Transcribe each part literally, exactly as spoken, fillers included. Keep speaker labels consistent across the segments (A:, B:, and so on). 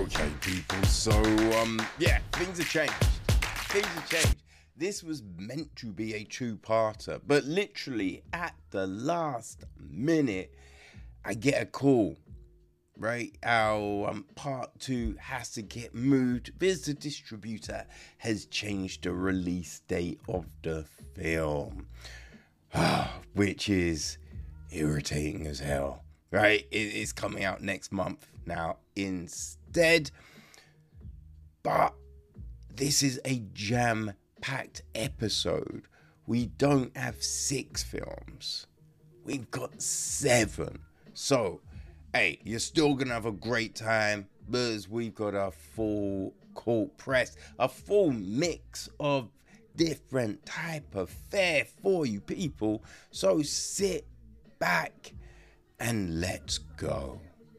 A: Okay, people, so, um, yeah, things have changed. Things have changed. This was meant to be a two-parter, but literally at the last minute, I get a call, right? Our um, part two has to get moved because the distributor has changed the release date of the film, which is irritating as hell, right? It is coming out next month now instead. But this is a jam-packed episode. We don't have six films. We've got seven. So, hey, you're still going to have a great time because we've got a full court press, a full mix of different type of fare for you people. So sit back and let's go.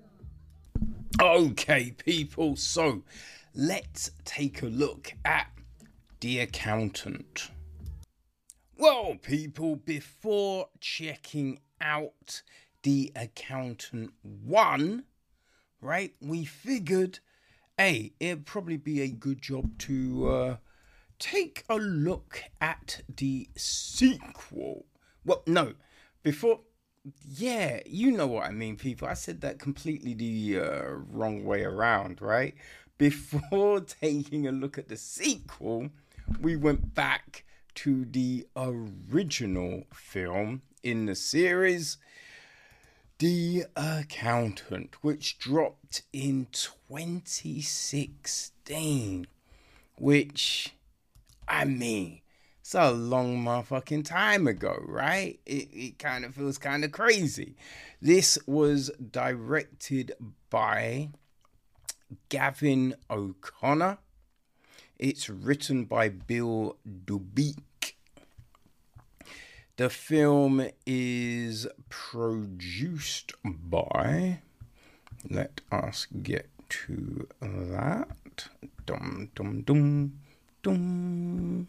A: Okay, people, so let's take a look at The Accountant. Well, people, before checking out The Accountant one, right, we figured, hey, it'd probably be a good job to uh, take a look at the sequel. Well, no, before... Yeah, you know what I mean, people. I said that completely the uh, wrong way around, right? Before taking a look at the sequel, we went back to the original film in the series, The Accountant, which dropped in twenty sixteen, which, I mean... it's a long motherfucking time ago, right? It, it kind of feels kind of crazy. This was directed by Gavin O'Connor. It's written by Bill Dubique. The film is produced by... let us get to that. Dum, dum, dum, dum.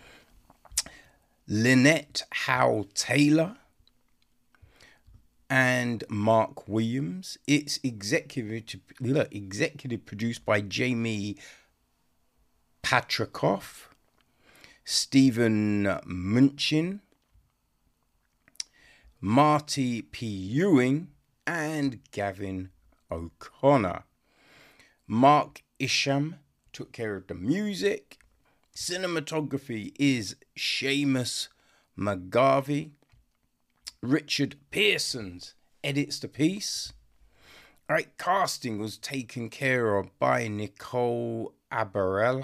A: Lynette Howe Taylor and Mark Williams. It's executive executive produced by Jamie Patrikoff, Stephen Munchin, Marty P. Ewing, and Gavin O'Connor. Mark Isham took care of the music. Cinematography is Seamus McGarvey. Richard Pearsons edits the piece. All right, casting was taken care of by Nicole Abarella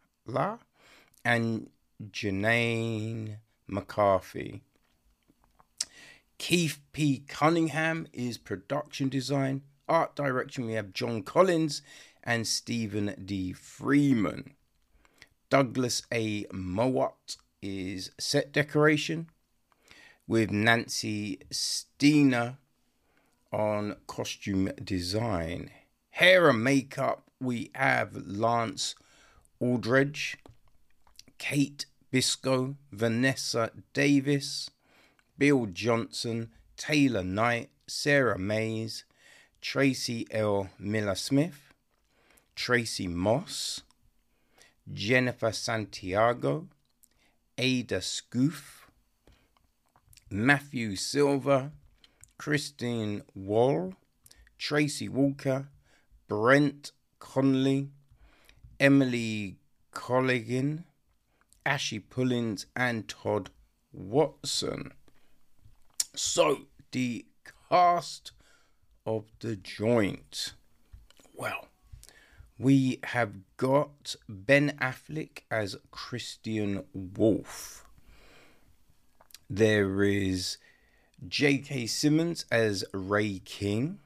A: and Janine McCarthy. Keith P. Cunningham is production design. Art direction, we have John Collins and Stephen D. Freeman. Douglas A. Mowat is set decoration, with Nancy Steiner on costume design. Hair and makeup, we have Lance Aldridge, Kate Biscoe, Vanessa Davis, Bill Johnson, Taylor Knight, Sarah Mays, Tracy L. Miller-Smith, Tracy Moss, Jennifer Santiago, Ada Scoof, Matthew Silver, Christine Wall, Tracy Walker, Brent Conley, Emily Colligan, Ashley Pullins, and Todd Watson. So, the cast of the joint. Well, we have got Ben Affleck as Christian Wolf. There is J K. Simmons as Ray King.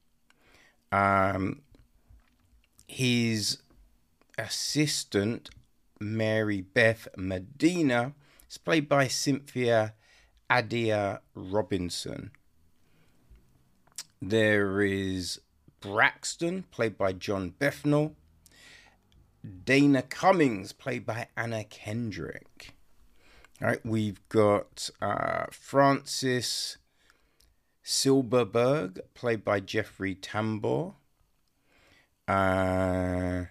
A: Um, his assistant, Mary Beth Medina, is played by Cynthia Adia Robinson. There is Braxton, played by John Bethnal. Dana Cummings, played by Anna Kendrick. All right, we've got uh, Francis Silberberg, played by Jeffrey Tambor. Uh,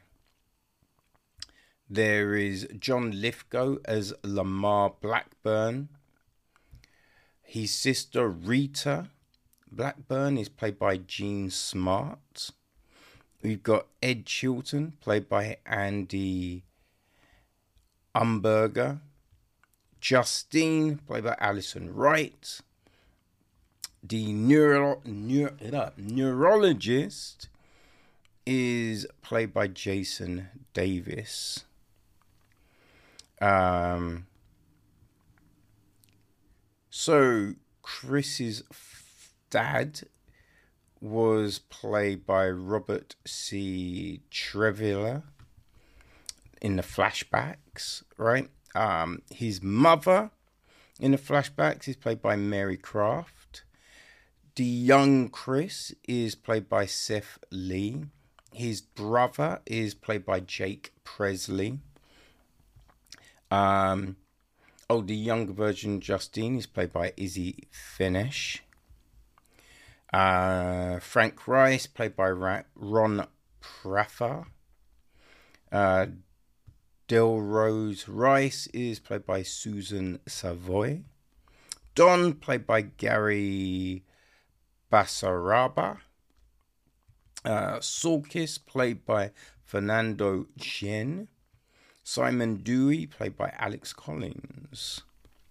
A: there is John Lithgow as Lamar Blackburn. His sister Rita Blackburn is played by Jean Smart. We've got Ed Chilton, played by Andy Umberger. Justine, played by Alison Wright. The neuro, neuro, uh, neurologist is played by Jason Davis. Um, so Chris's dad was played by Robert C. Trevilla in the flashbacks, right? Um, his mother in the flashbacks is played by Mary Craft. The young Chris is played by Seth Lee. His brother is played by Jake Presley. Um, oh, the younger version, Justine, is played by Izzy Finesh. Uh, Frank Rice, played by Ron Praffer. Uh, Delrose Rice is played by Susan Savoy. Don, played by Gary Basaraba. Uh, Sulkis, played by Fernando Chen. Simon Dewey, played by Alex Collins.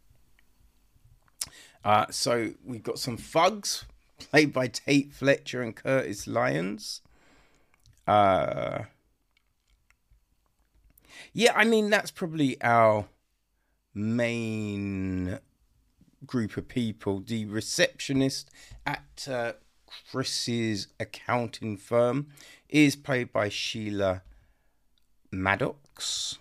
A: Uh, so we've got some thugs, played by Tate Fletcher and Curtis Lyons. Uh, yeah, I mean, that's probably our main group of people. The receptionist at uh, Chris's accounting firm is played by Sheila Maddox.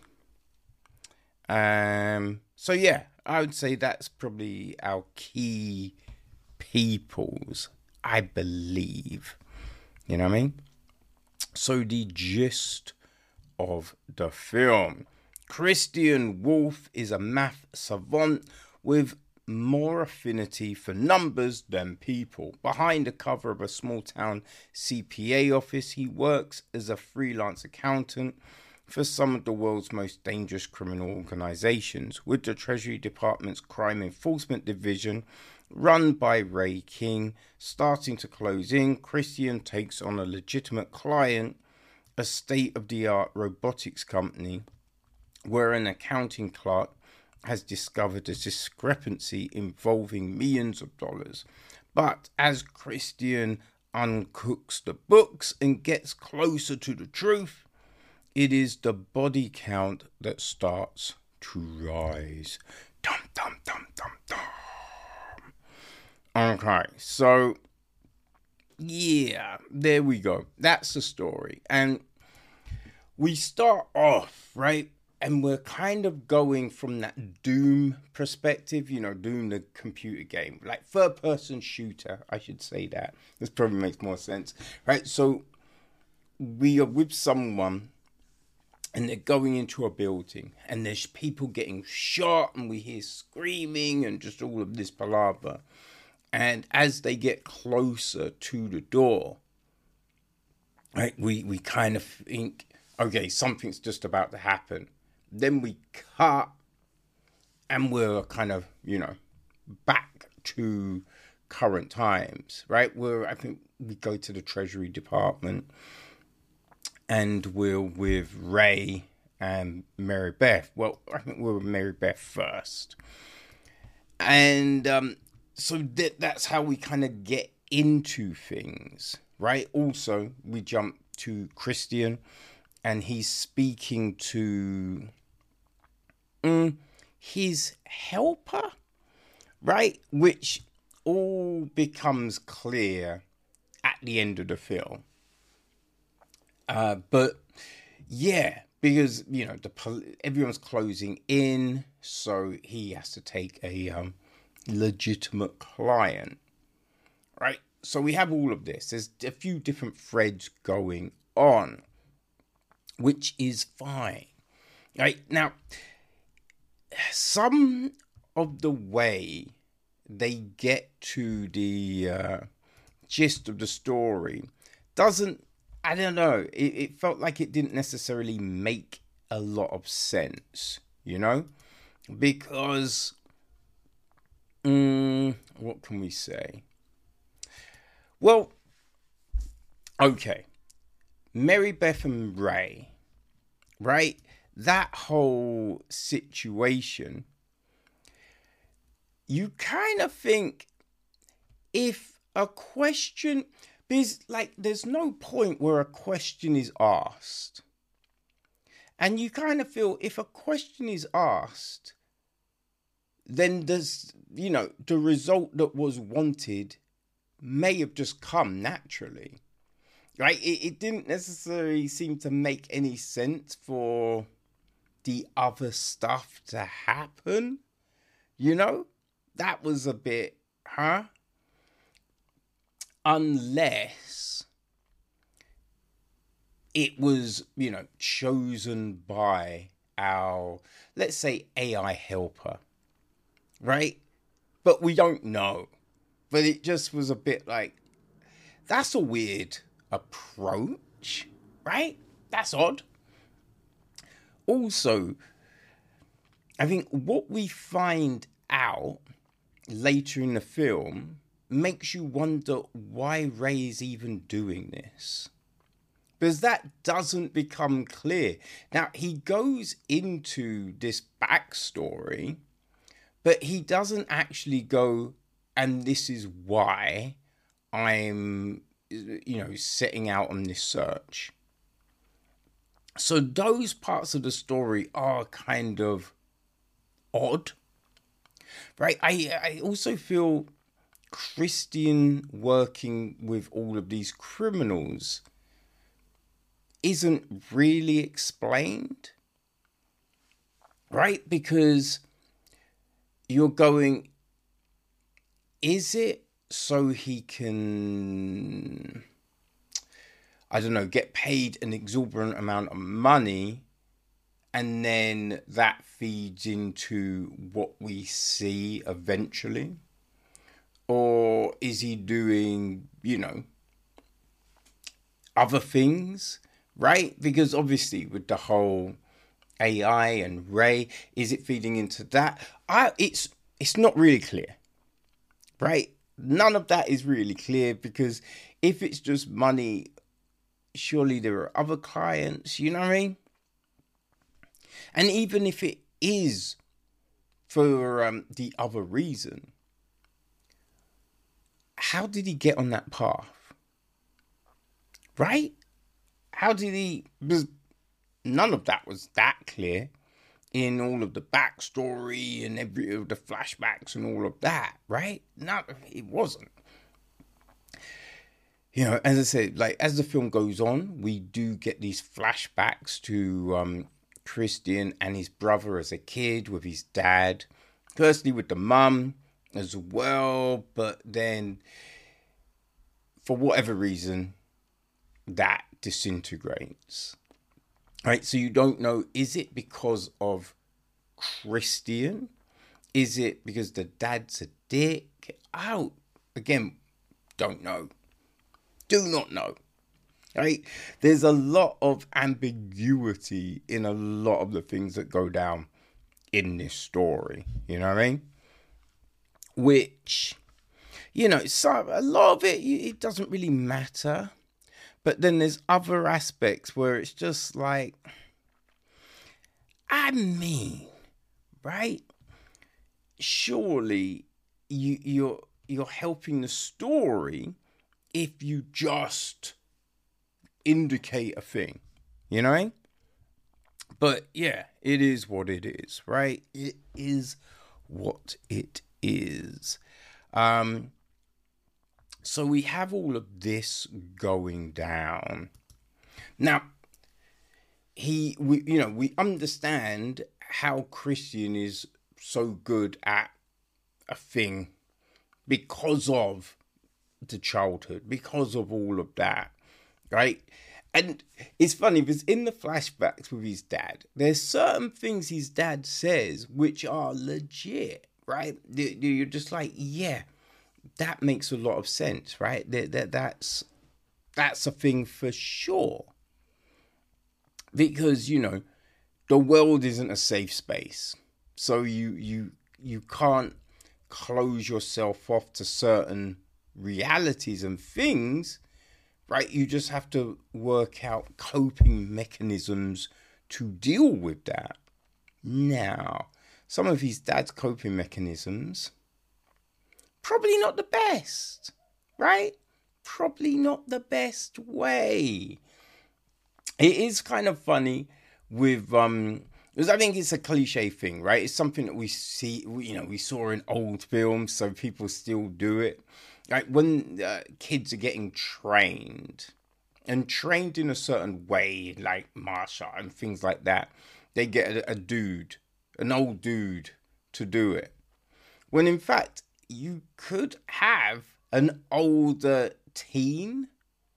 A: Um, so yeah, I would say that's probably our key peoples, I believe. You know what I mean? So the gist of the film. Christian Wolf is a math savant with more affinity for numbers than people. Behind the cover of a small town C P A office, he works as a freelance accountant for some of the world's most dangerous criminal organizations. With the Treasury Department's Crime Enforcement Division, run by Ray King, starting to close in, Christian takes on a legitimate client, a state-of-the-art robotics company, where an accounting clerk has discovered a discrepancy involving millions of dollars. But as Christian uncooks the books and gets closer to the truth, it is the body count that starts to rise. Dum, dum, dum, dum, dum. Okay, so, yeah, there we go. That's the story. And we start off, right? And we're kind of going from that Doom perspective, you know, Doom, the computer game, like third person shooter, I should say that. This probably makes more sense, right? So we are with someone and they're going into a building and there's people getting shot and we hear screaming and just all of this palaver. And as they get closer to the door, right, we, we kind of think, okay, something's just about to happen. Then we cut and we're kind of, you know, back to current times, right? We're, I think we go to the Treasury Department and we're with Ray and Mary Beth. Well, I think we're with Mary Beth first. And um, so that that's how we kind of get into things, right? Also, we jump to Christian and he's speaking to um, his helper, right? Which all becomes clear at the end of the film. Uh, but yeah, because, you know, the pol- everyone's closing in, so he has to take a um, legitimate client, right? So we have all of this. There's a few different threads going on, which is fine, right? Now, some of the way they get to the uh, gist of the story doesn't I don't know. It, it felt like it didn't necessarily make a lot of sense, you know? Because, um, what can we say? Well, okay. Mary Beth and Ray, right? That whole situation, you kind of think if a question, because like there's no point where a question is asked. And you kind of feel if a question is asked, then there's, you know, the result that was wanted may have just come naturally. Right? It, it didn't necessarily seem to make any sense for the other stuff to happen. You know? That was a bit, huh? Unless it was, you know, chosen by our, let's say, A I helper. Right? But we don't know. But it just was a bit like, that's a weird approach, right? That's odd. Also, I think what we find out later in the film makes you wonder why Ray is even doing this. Because that doesn't become clear. Now, he goes into this backstory, but he doesn't actually go, and this is why I'm, you know, setting out on this search. So those parts of the story are kind of odd, right? I, I also feel Christian working with all of these criminals isn't really explained, right? Because you're going, is it so he can, I don't know, get paid an exorbitant amount of money, and then that feeds into what we see eventually? Or is he doing, you know, other things, right? Because obviously with the whole A I and Ray, is it feeding into that? I, it's it's not really clear, right? None of that is really clear, because if it's just money, surely there are other clients, you know what I mean? And even if it is for um, the other reason, how did he get on that path? Right? How did he... Because none of that was that clear in all of the backstory and every of the flashbacks and all of that, right? No, it wasn't. You know, as I said, like, as the film goes on, we do get these flashbacks to um, Christian and his brother as a kid with his dad. Firstly with the mum as well, but then for whatever reason, that disintegrates. Right, so you don't know, is it because of Christian? Is it because the dad's a dick? Oh, again, don't know. Do not know. Right? There's a lot of ambiguity in a lot of the things that go down in this story. You know what I mean? Which, you know, so a lot of it, it doesn't really matter. But then there's other aspects where it's just like, I mean, right? Surely you, you're you're helping the story if you just indicate a thing, you know? But yeah, it is what it is, right? It is what it is. Um... So we have all of this going down. Now, he, we, you know, we understand how Christian is so good at a thing because of the childhood, because of all of that, right? And it's funny because in the flashbacks with his dad, there's certain things his dad says which are legit, right? You're just like, yeah. That makes a lot of sense, right? That, that that's That's a thing for sure. Because, you know, the world isn't a safe space. So you you you can't close yourself off to certain realities and things, right? You just have to work out coping mechanisms to deal with that. Now, some of his dad's coping mechanisms, probably not the best, right? Probably not the best way. It is kind of funny with, um, because I think it's a cliche thing, right? It's something that we see, you know, we saw in old films, so people still do it. Like when uh, kids are getting trained and trained in a certain way, like martial art and things like that, they get a, a dude, an old dude to do it. When in fact, you could have an older teen,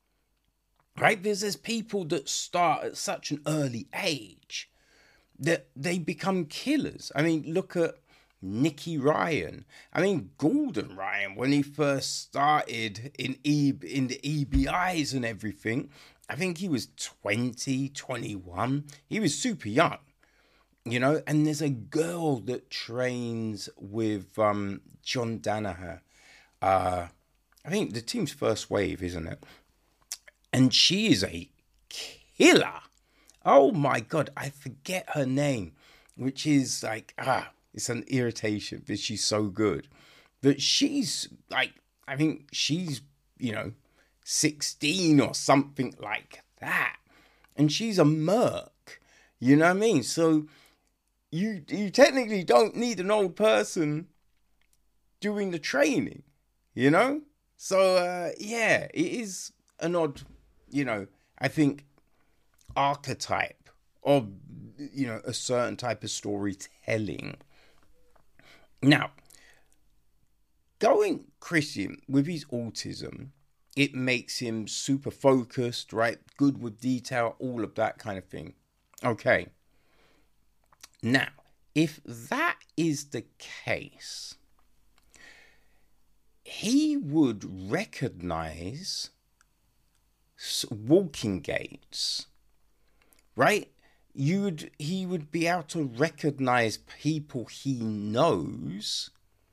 A: right? Because there's people that start at such an early age that they become killers. I mean, look at Nicky Ryan. I mean, Gordon Ryan, when he first started in e- in the E B Is and everything, I think he was twenty, twenty-one. He was super young, you know. And there's a girl that trains with um, John Danaher. Uh, I think the team's First Wave, isn't it? And she is a killer. Oh my God, I forget her name, which is like, ah, it's an irritation because she's so good. But she's like, I think she's, you know, sixteen or something like that. And she's a merc, you know what I mean? So you you technically don't need an old person doing the training, you know? So, uh, yeah, it is an odd, you know, I think, archetype of, you know, a certain type of storytelling. Now, going Christian with his autism, it makes him super focused, right? Good with detail, all of that kind of thing. Okay. Now, if that is the case, he would recognize walking gaits, right? You'd he would be able to recognize people he knows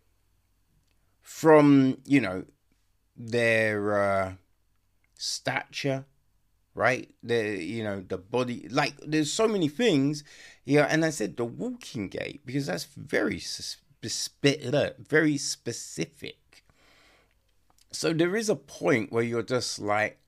A: from, you know, their uh, stature, right? Their, you know, the body. Like, there's so many things. Yeah, and I said the walking gait because that's very spe- very specific. So there is a point where you're just like,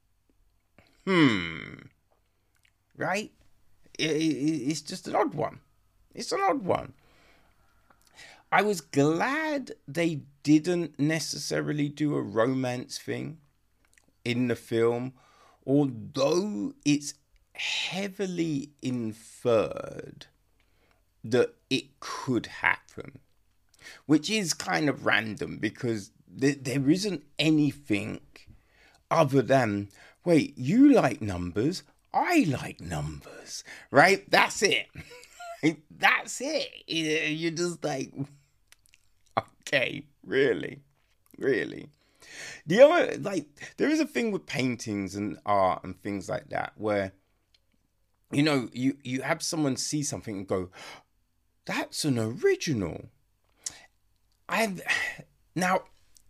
A: hmm, right? It, it, it's just an odd one. It's an odd one. I was glad they didn't necessarily do a romance thing in the film, although it's heavily inferred that it could happen, which is kind of random because th- there isn't anything other than, wait, you like numbers, I like numbers, right? That's it. That's it. You're just like, okay, really, really. The other, like, there is a thing with paintings and art and things like that where, you know, you, you have someone see something and go, that's an original. I've, now,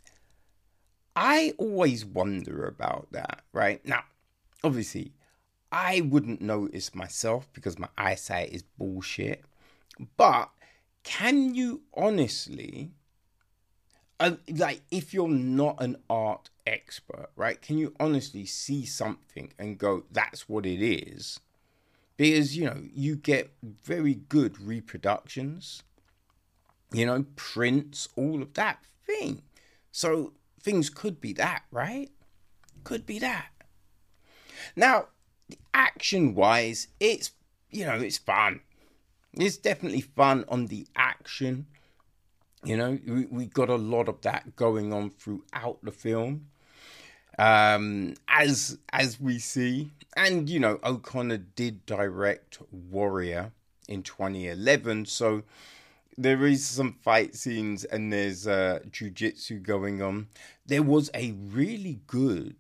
A: I always wonder about that, right? Now, obviously, I wouldn't notice myself because my eyesight is bullshit. But can you honestly, uh, like, if you're not an art expert, right? Can you honestly see something and go, that's what it is? Because, you know, you get very good reproductions, you know, prints, all of that thing. So things could be that, right? Could be that. Now, action-wise, it's, you know, it's fun. It's definitely fun on the action. You know, we, we got a lot of that going on throughout the film. Um, as as we see. And, you know, O'Connor did direct Warrior in twenty eleven. So there is some fight scenes and there's uh, jiu-jitsu going on. There was a really good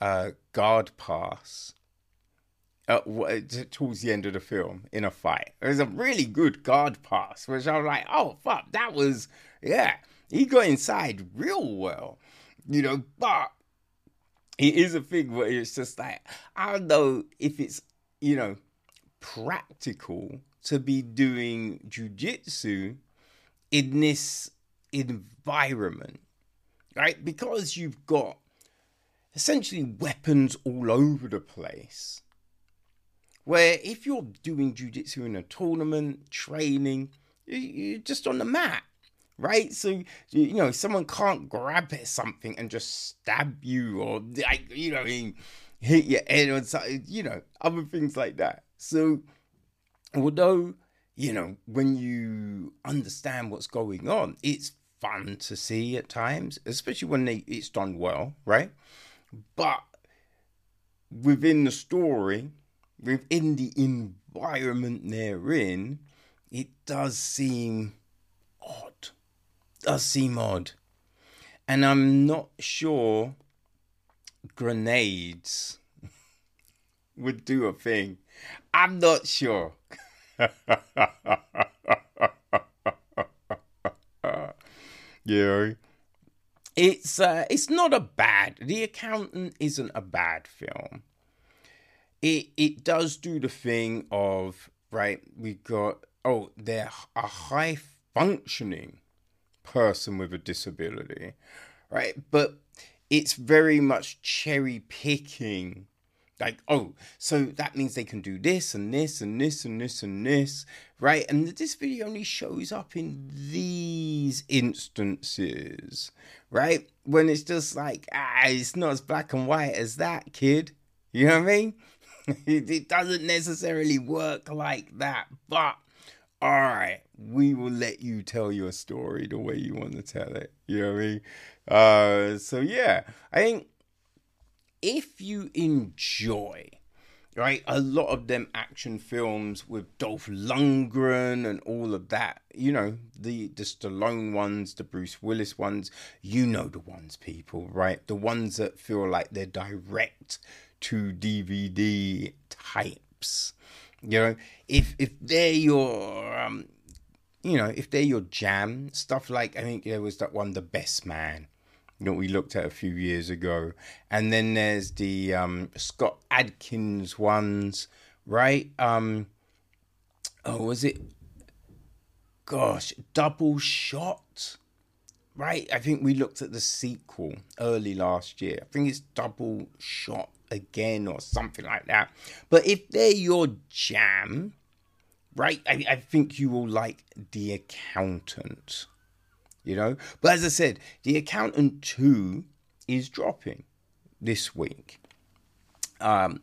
A: uh, guard pass uh, towards the end of the film in a fight. It was a really good guard pass, which I was like, oh, fuck, that was, yeah, he got inside real well, you know, but it is a thing where it's just like, I don't know if it's, you know, practical to be doing jujitsu in this environment, right? Because you've got essentially weapons all over the place. Where if you're doing jiu-jitsu in a tournament, training, you're just on the mat, right? So, you know, someone can't grab at something and just stab you or, like, you know, hit your head or something, you know, other things like that. So, although, you know, when you understand what's going on, it's fun to see at times, especially when they, it's done well, right? But within the story, within the environment they're in, it does seem odd. Does seem odd. And I'm not sure grenades would do a thing. I'm not sure. Yeah. It's uh, it's not a bad. The Accountant isn't a bad film. It it does do the thing of, right, we got, oh, they're a high functioning person with a disability, right? But it's very much cherry picking. Like, oh, so that means they can do this and this and this and this and this, right? And this video only shows up in these instances, right? When it's just like, ah, it's not as black and white as that, kid. You know what I mean? it, it doesn't necessarily work like that. But, all right, we will let you tell your story the way you want to tell it. You know what I mean? Uh, so, yeah, I think if you enjoy, right, a lot of them action films with Dolph Lundgren and all of that, you know, the, the Stallone ones, the Bruce Willis ones, you know the ones, people, right? The ones that feel like they're direct to D V D types, you know, if if they're your, um, you know, if they're your jam, stuff like, I think there was that one, The Best Man, that we looked at a few years ago. And then there's the um, Scott Adkins ones, right? Um, oh, was it? Gosh, Double Shot, right? I think we looked at the sequel early last year. I think it's Double Shot again or something like that. But if they're your jam, right, I, I think you will like The Accountant. You know, but as I said, The Accountant two is dropping this week. Um,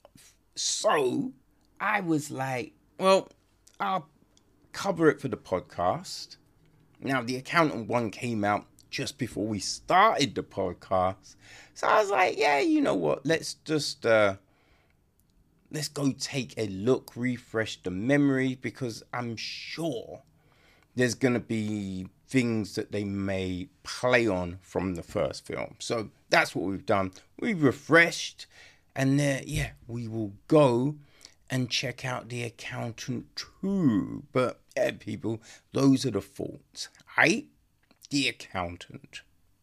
A: so I was like, well, I'll cover it for the podcast. Now, The Accountant one came out just before we started the podcast. So I was like, yeah, you know what? Let's just, uh, let's go take a look, refresh the memory, because I'm sure there's going to be things that they may play on from the first film. So that's what we've done. We've refreshed, and uh, yeah, we will go and check out The Accountant two. But yeah, people, those are the thoughts, right? The Accountant.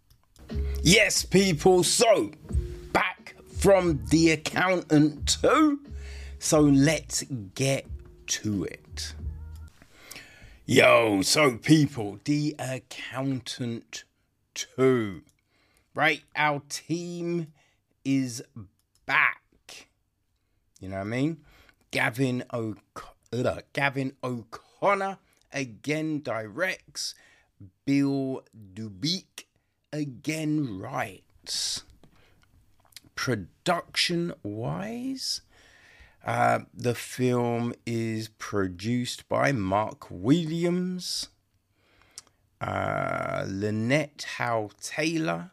A: Yes, people, so back from The Accountant two. So let's get to it. Yo, so people, The Accountant two, right? Our team is back. You know what I mean? Gavin, o- uh, Gavin O'Connor again directs. Bill Dubique again writes. Production-wise, Uh, the film is produced by Mark Williams, uh, Lynette Howe Taylor,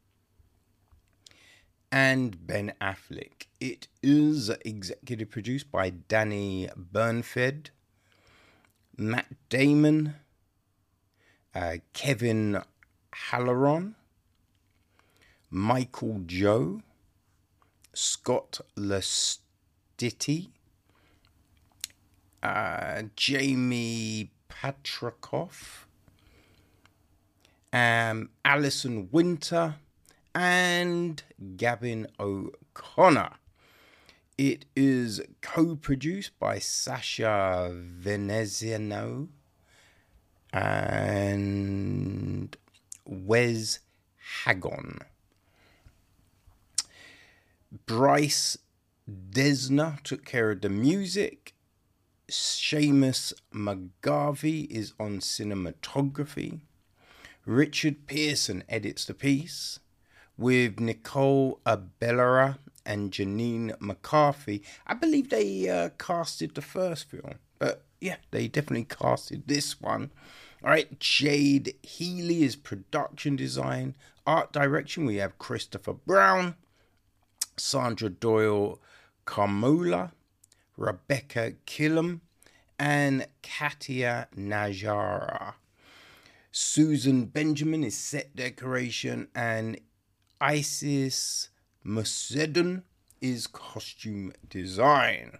A: and Ben Affleck. It is executive produced by Danny Bernfeld, Matt Damon, uh, Kevin Halloran, Michael Joe, Scott Lestiti, uh, Jamie Patrikoff, um, Alison Winter, and Gavin O'Connor. It is co-produced by Sasha Veneziano and Wes Hagon. Bryce Desna took care of the music. Seamus McGarvey is on cinematography. Richard Pearson edits the piece, with Nicole Abellera and Janine McCarthy. I believe they uh, casted the first film, but yeah, they definitely casted this one. All right, Jade Healy is production design. Art direction, we have Christopher Brown, Sandra Doyle Carmola, Rebecca Killam, and Katia Najara. Susan Benjamin is set decoration, and Isis Musedon is costume design.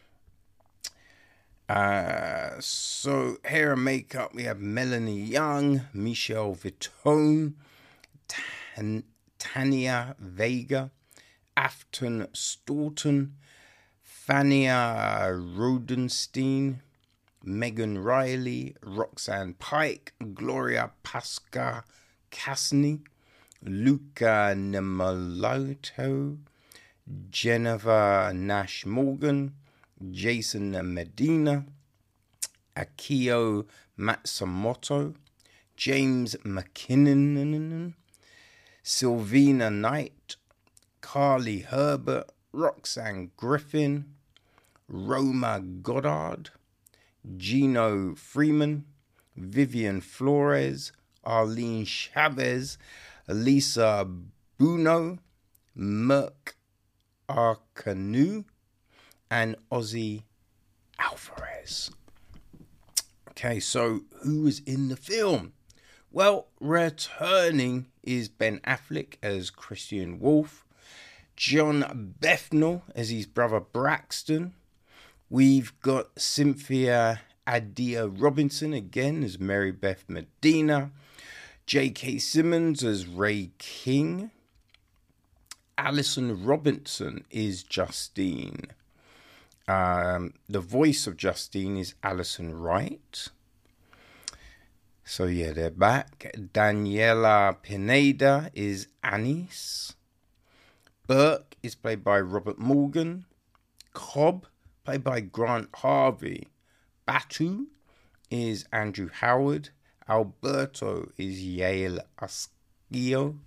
A: Uh, so hair and makeup, we have Melanie Young, Michelle Vitone, Tan- Tania Vega, Afton Staunton, Fania Rodenstein, Megan Riley, Roxanne Pike, Gloria Pasca Casney, Luca Nemoloto, Jennifer Nash Morgan, Jason Medina, Akio Matsumoto, James McKinnon, Sylvina Knight, Carly Herbert, Roxanne Griffin, Roma Goddard, Gino Freeman, Vivian Flores, Arlene Chavez, Elisa Buno, Merck Arcanu, and Ozzy Alvarez. Okay, so who was in the film? Well, returning is Ben Affleck as Christian Wolf, John Bethnal as his brother Braxton. We've got Cynthia Adia Robinson again as Mary Beth Medina, J K Simmons as Ray King, Alison Robinson is Justine. Um, the voice of Justine is Alison Wright. So yeah, they're back. Daniela Pineda is Anis. Burke is played by Robert Morgan. Cobb, played by Grant Harvey. Batu is Andrew Howard. Alberto is Yael Asquio.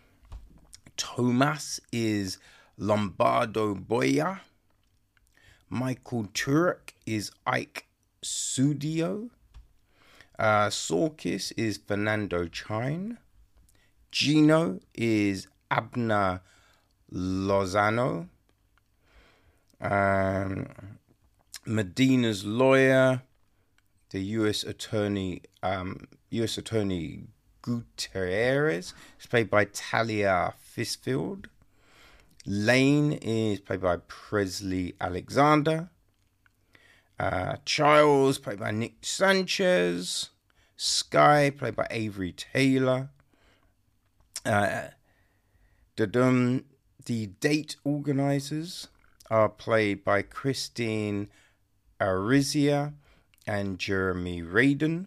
A: Tomas is Lombardo Boya. Michael Turek is Ike Sudio. Uh, Sorkis is Fernando Chine. Gino is Abner Lozano. Um, Medina's lawyer, the U S Attorney, um, U S Attorney Gutierrez, is played by Talia Fisfield. Lane is played by Presley Alexander. Uh, Charles, played by Nick Sanchez. Sky, played by Avery Taylor. Uh, the, um, the date organizers are played by Christine Arizia and Jeremy Radin.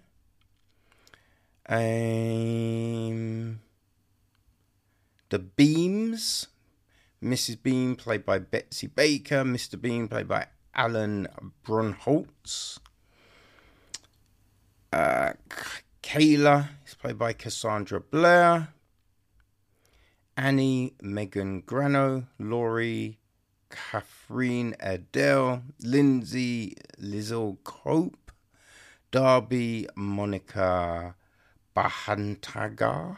A: Um, the Beams, Missus Beam, played by Betsy Baker. Mister Beam, played by Alan Brunholtz. Uh, Kayla is played by Cassandra Blair. Annie, Megan Grano. Laurie, Catherine Adele. Lindsay, Lizzle Cope. Darby, Monica Bahantagar.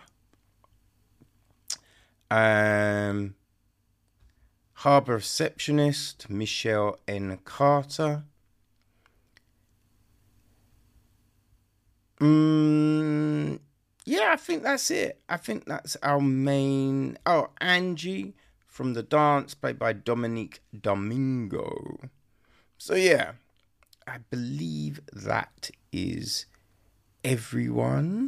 A: Um... Harbour receptionist, Michelle N. Carter. Mm, yeah, I think that's it. I think that's our main... Oh, Angie from the dance, played by Dominique Domingo. So yeah, I believe that is everyone.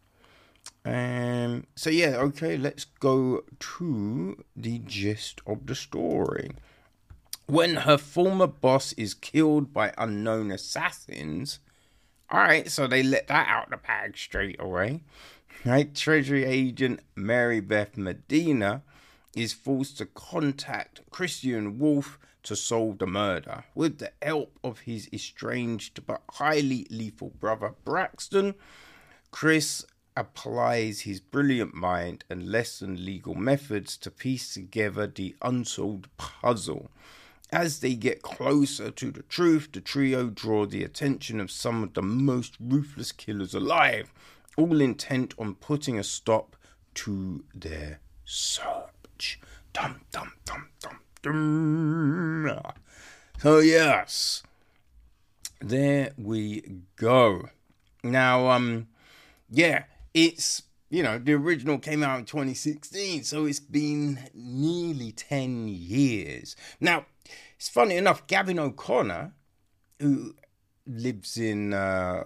A: Um, so yeah, okay, let's go to the gist of the story. When her former boss is killed by unknown assassins, alright, so they let that out the bag straight away. Right, Treasury agent Mary Beth Medina is forced to contact Christian Wolf to solve the murder. With the help of his estranged but highly lethal brother Braxton, Chris applies his brilliant mind and less than legal methods to piece together the unsolved puzzle. As they get closer to the truth, the trio draw the attention of some of the most ruthless killers alive, all intent on putting a stop to their search. Dum dum dum dum dum. So yes, there we go. Now, um, yeah, it's, you know, the original came out in twenty sixteen, so it's been nearly ten years. Now, it's funny enough, Gavin O'Connor, who lives in uh,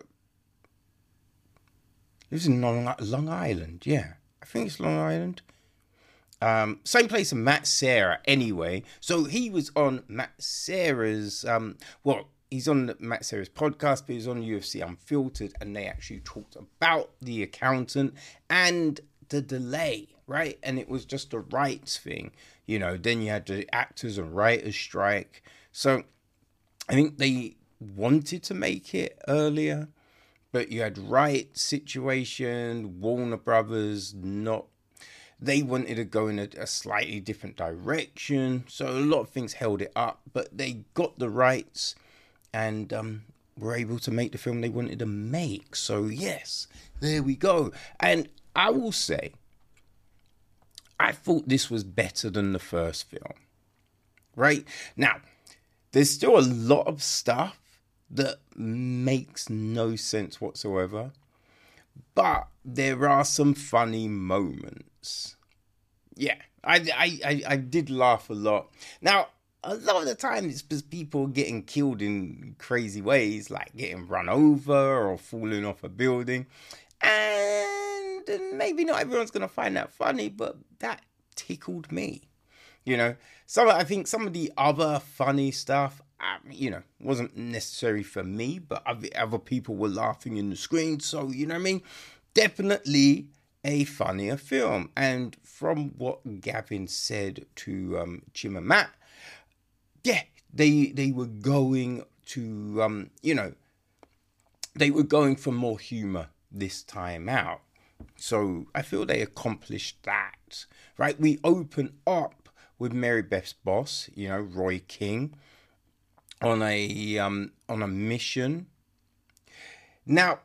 A: lives in Long, Long Island, yeah, I think it's Long Island. Um, same place as Matt Serra, anyway. So he was on Matt Serra's, um, well, he's on Matt Serra's podcast, but he's on U F C Unfiltered, and they actually talked about The Accountant and the delay, right? And it was just a rights thing, you know. Then you had the actors and writers strike. So I think they wanted to make it earlier, but you had rights situation, Warner Brothers not, they wanted to go in a, a slightly different direction. So a lot of things held it up, but they got the rights and um, were able to make the film they wanted to make. So yes, there we go. And I will say, I thought this was better than the first film. Right? Now, there's still a lot of stuff that makes no sense whatsoever. But there are some funny moments. Yeah, I, I, I, I did laugh a lot. Now, a lot of the time it's because people getting killed in crazy ways, like getting run over or falling off a building. And maybe not everyone's going to find that funny, but that tickled me. You know, some I think some of the other funny stuff, um, you know, wasn't necessary for me, but other, other people were laughing in the screen. So, you know what I mean? Definitely a funnier film. And from what Gavin said to um, Jim and Matt, yeah, they they were going to, um, you know, they were going for more humor this time out. So I feel they accomplished that, right? We open up with Mary Beth's boss, you know, Roy King, on a um, on a mission. Now,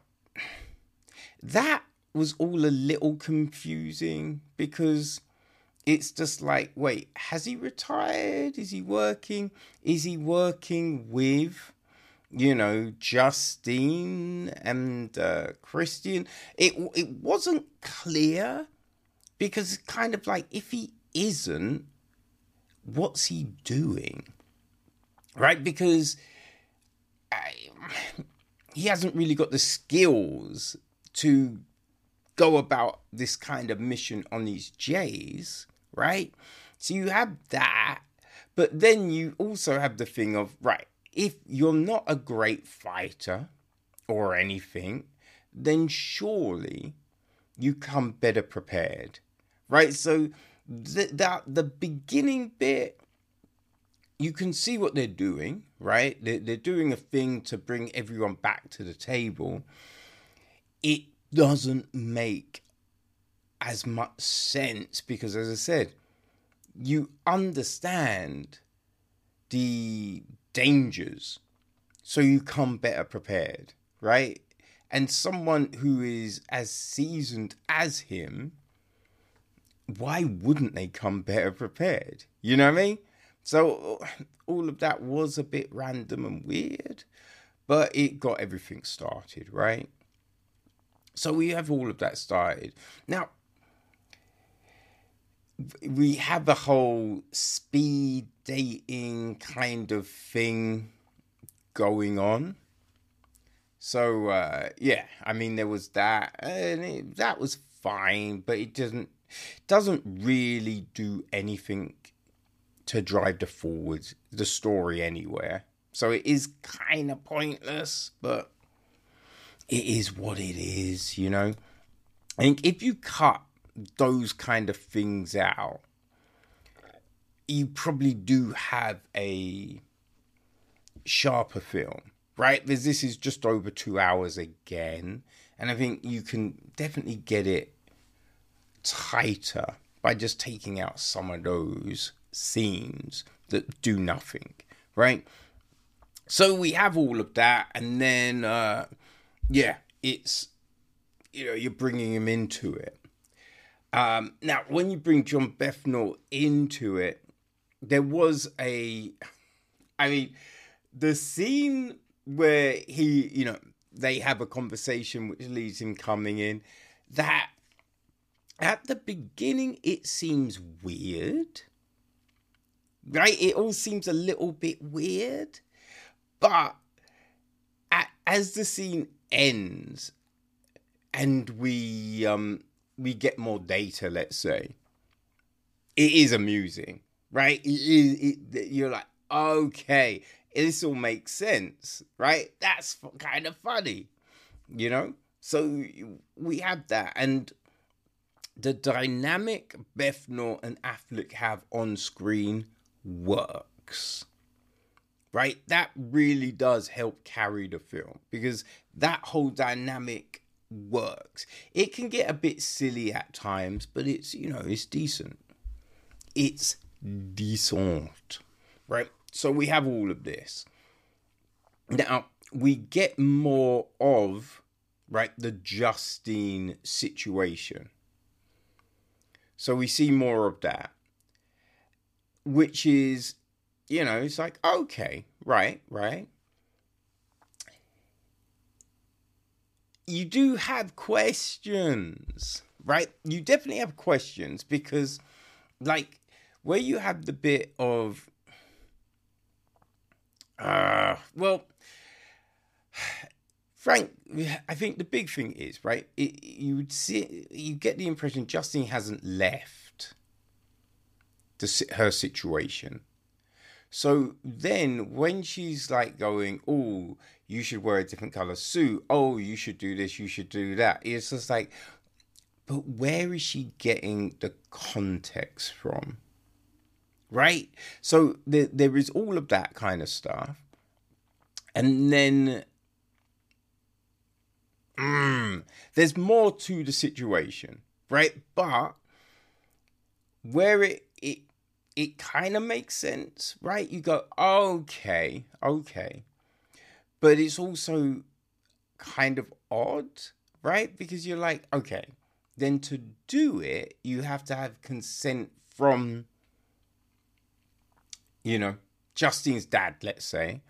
A: that was all a little confusing because it's just like, wait, has he retired? Is he working? Is he working with, you know, Justine and uh, Christian? It it wasn't clear because it's kind of like, if he isn't, what's he doing? Right? Because I, he hasn't really got the skills to go about this kind of mission on these J's, right? So you have that, but then you also have the thing of, right, if you're not a great fighter or anything, then surely you come better prepared, right? So th- that the beginning bit, you can see what they're doing, right? They're, they're doing a thing to bring everyone back to the table. It doesn't make as much sense because, as I said, you understand the dangers, so you come better prepared, right? And someone who is as seasoned as him, why wouldn't they come better prepared? You know what I mean? So all of that was a bit random and weird, but it got everything started, right? So we have all of that started. Now, we have a whole speed dating kind of thing going on. So, uh, yeah, I mean, there was that, and it, that was fine, but it doesn't, doesn't really do anything to drive the forward, the story anywhere. So it is kind of pointless, but it is what it is, you know? I think if you cut those kind of things out, you probably do have a sharper film. Right, because this is just over two hours again, and I think you can definitely get it tighter by just taking out some of those scenes that do nothing, right? So we have all of that, and then, uh, yeah, it's, you know, you're bringing him into it. Um, now, when you bring John Bernthal into it, there was a, I mean, the scene where he, you know, they have a conversation which leads him coming in, that at the beginning it seems weird, right? It all seems a little bit weird, but at, as the scene ends and we um we get more data, let's say, it is amusing, right? It is, it, you're like, okay, this all makes sense, right? That's kind of funny, you know? So we have that. And the dynamic Bernthal and Affleck have on screen works, right? That really does help carry the film because that whole dynamic works. It can get a bit silly at times, but it's, you know, it's decent. It's decent, right? So we have all of this. Now, we get more of, right, the Justine situation. So we see more of that, which is, you know, it's like, okay, right, right. You do have questions, right? You definitely have questions because, like, where you have the bit of, Uh, well, Frank, I think the big thing is, right, it, you would see, you get the impression Justine hasn't left the, her situation. So then when she's like going, oh, you should wear a different color suit. Oh, you should do this. You should do that. It's just like, but where is she getting the context from? Right? So there, there is all of that kind of stuff. And then mm, there's more to the situation, right? But where it it, it kind of makes sense, right? You go, okay, okay. But it's also kind of odd, right? Because you're like, okay, then to do it, you have to have consent from, you know, Justine's dad, let's say.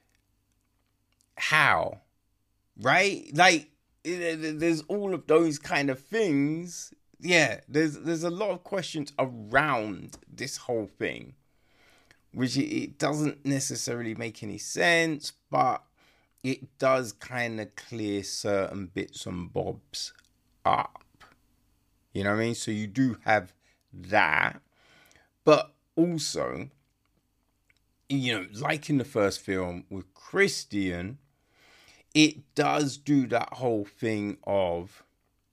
A: How? Right? Like, there's all of those kind of things. Yeah, there's there's a lot of questions around this whole thing, which it doesn't necessarily make any sense, but it does kind of clear certain bits and bobs up. You know what I mean? So you do have that, but also, you know, like in the first film with Christian, it does do that whole thing of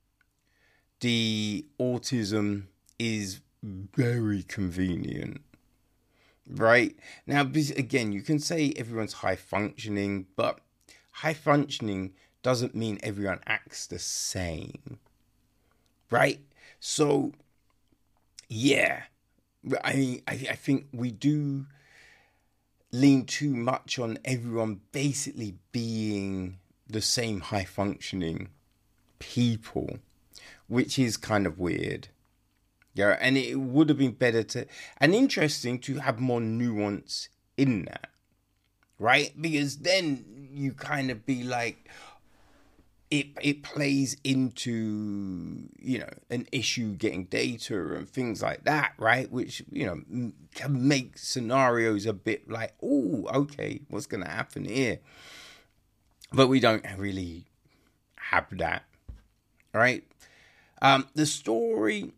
A: the autism is very convenient, right? Now, again, you can say everyone's high functioning, but high functioning doesn't mean everyone acts the same, right? So, yeah, I mean, I, I think we do lean too much on everyone basically being the same high functioning people, which is kind of weird. Yeah, and it would have been better to, and interesting to have more nuance in that, right? Because then you kind of be like, it it plays into, you know, an issue getting data and things like that, right? Which, you know, can make scenarios a bit like, oh, okay, what's going to happen here? But we don't really have that, right? Um, the story,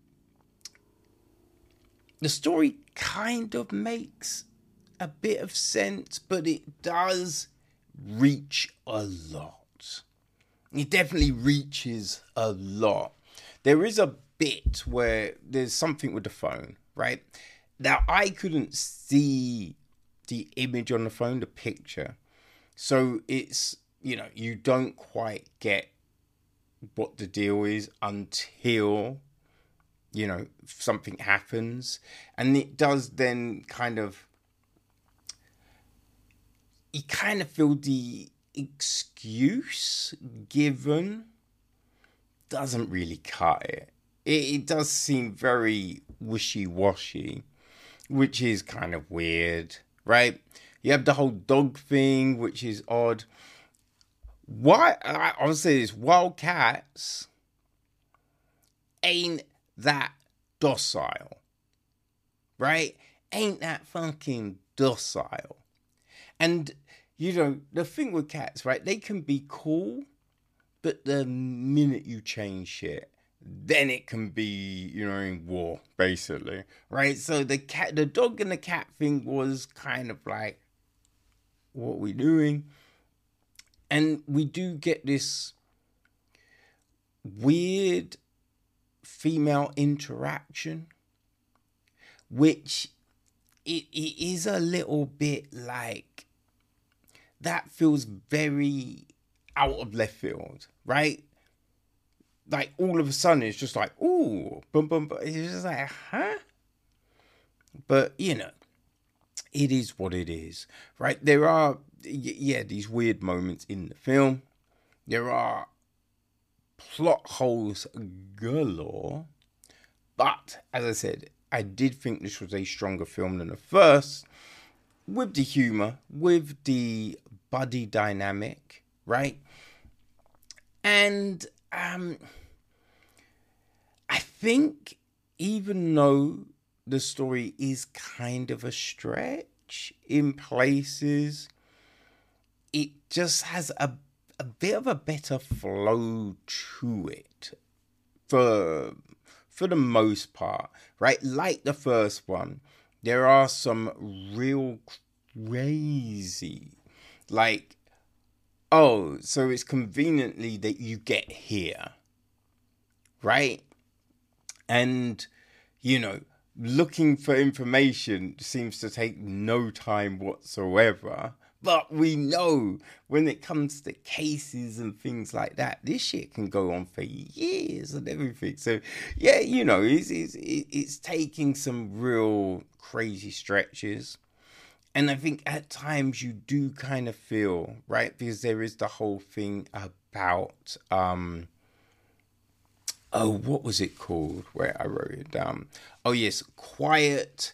A: the story kind of makes a bit of sense, but it does reach a lot. It definitely reaches a lot. There is a bit where there's something with the phone, right? Now, I couldn't see the image on the phone, the picture. So it's, you know, you don't quite get what the deal is until, you know, something happens. And it does then kind of, you kind of feel the excuse given doesn't really cut it. It, it does seem very wishy-washy, which is kind of weird, right? You have the whole dog thing, which is odd. Why? I, I would say this: wild cats ain't that docile, right? Ain't that fucking docile. And, you know, the thing with cats, right? They can be cool, but the minute you change shit, then it can be, you know, in war, basically, right? So the cat, the dog and the cat thing was kind of like, what are we doing? And we do get this weird female interaction, which it, it is a little bit like, that feels very out of left field, right? Like all of a sudden it's just like, ooh, boom, boom, boom. It's just like, huh? But, you know, it is what it is, right? There are, yeah, these weird moments in the film. There are plot holes galore. But, as I said, I did think this was a stronger film than the first. With the humor, with the buddy dynamic, right? And um, I think even though the story is kind of a stretch in places, it just has a, a bit of a better flow to it for, for the most part, right? Like the first one, there are some real crazy, like, oh, so it's conveniently that you get here, right? And, you know, looking for information seems to take no time whatsoever. But we know when it comes to cases and things like that, this shit can go on for years and everything. So, yeah, you know, it's, it's, it's taking some real crazy stretches. And I think at times you do kind of feel, right? Because there is the whole thing about, um, oh, what was it called? Where I wrote it down. Oh, yes, quiet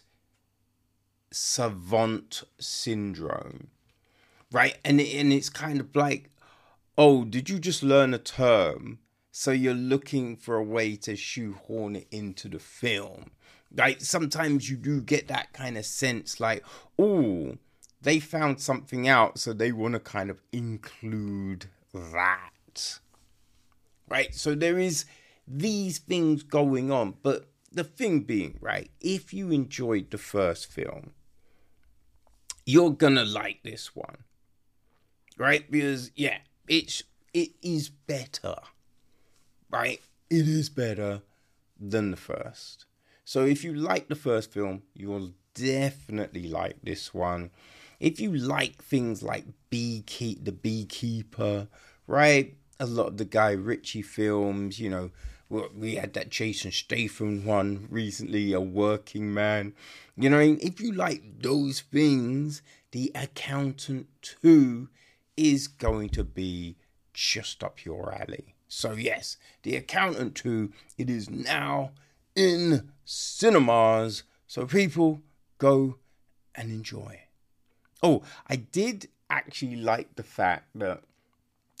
A: savant syndrome. Right, and it, and it's kind of like, oh, did you just learn a term? So you're looking for a way to shoehorn it into the film. Like sometimes you do get that kind of sense, like, oh, they found something out, so they want to kind of include that. Right, so there is these things going on, but the thing being, right, if you enjoyed the first film, you're gonna like this one. Right? Because, yeah, it's, it is better. Right? It is better than the first. So if you like the first film, you'll definitely like this one. If you like things like Beekeep, The Beekeeper, right? A lot of the Guy Ritchie films, you know, we had that Jason Statham one recently, A Working Man. You know, if you like those things, The Accountant two is going to be just up your alley. So yes, The Accountant two, it is now in cinemas. So people, go and enjoy. Oh, I did actually like the fact that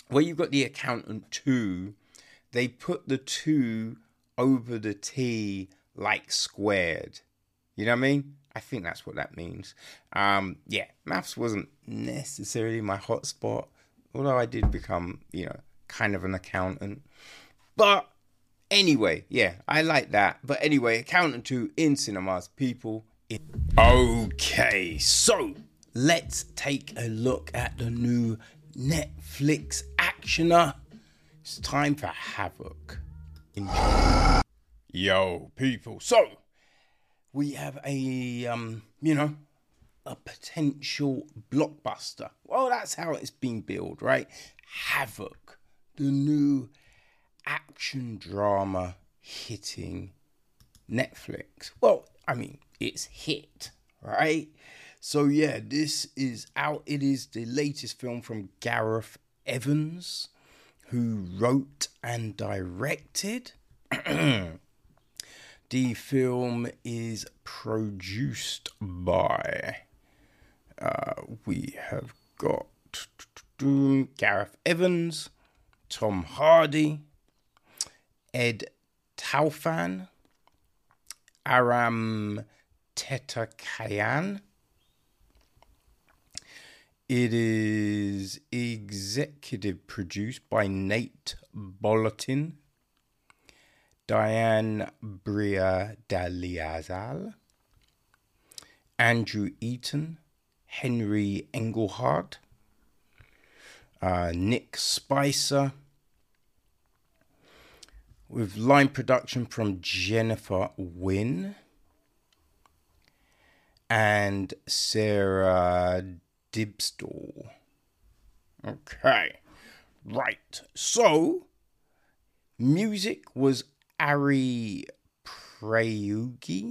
A: where you've got The Accountant two, they put the two over the T like squared. You know what I mean? I think that's what that means. Um, yeah, maths wasn't necessarily my hotspot, although I did become, you know, kind of an accountant. But anyway, yeah, I like that. But anyway, Accountant two in cinemas, people. In- okay, so let's take a look at the new Netflix actioner. It's time for Havoc. Enjoy. Yo, people. So, we have a, um, you know, a potential blockbuster. Well, that's how it's been billed, right? Havoc, the new action drama hitting Netflix. Well, I mean, it's hit, right? So, yeah, this is out. It is the latest film from Gareth Evans, who wrote and directed. The film is produced by, uh, we have got Gareth Evans, Tom Hardy, Ed Taufan, Aram Tetakayan. It is executive produced by Nate Bolletin, Diane Bria Daliazal, Andrew Eaton, Henry Engelhardt, uh, Nick Spicer, with line production from Jennifer Wynn and Sarah Dibstall. Okay, right. So, music was Ari Prayugi,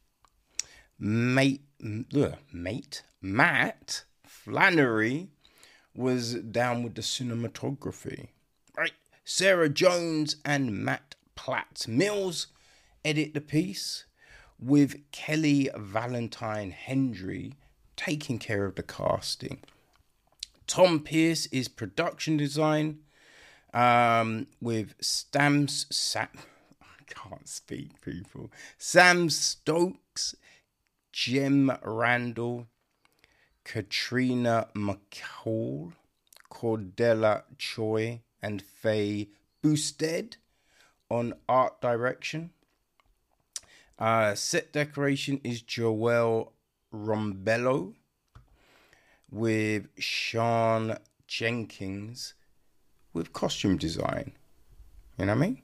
A: mate, ugh, mate, Matt Flannery was down with the cinematography. Right, Sarah Jones and Matt Platt Mills edit the piece, with Kelly Valentine Hendry taking care of the casting. Tom Pierce is production design, um, with Stams Sam. I can't speak, people. Sam Stokes, Jem Randall, Katrina McCall, Cordella Choi, and Faye Boosted on art direction. Uh, set decoration is Joel Rombello, with Sean Jenkins with costume design. You know what I mean?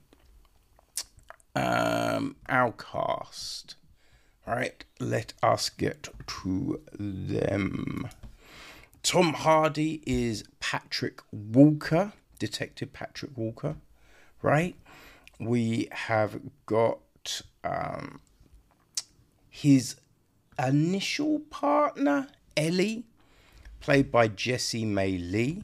A: Um, our cast. Alright, let us get to them. Tom Hardy is Patrick Walker, Detective Patrick Walker, right? We have got um, his initial partner, Ellie, played by Jessie May Lee.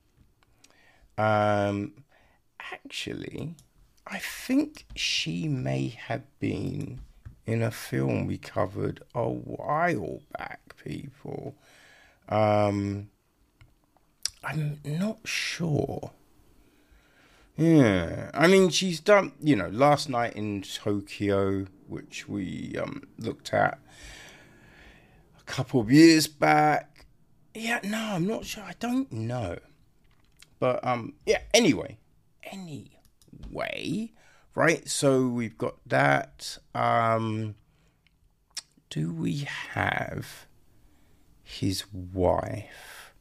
A: Um, actually, I think she may have been in a film we covered a while back, people. Um, I'm not sure. Yeah, I mean, she's done, you know, Last Night in Tokyo, which we um, looked at a couple of years back. Yeah, no, I'm not sure. I don't know. But, um, yeah, anyway. Anyway, right, so we've got that. Um, do we have his wife?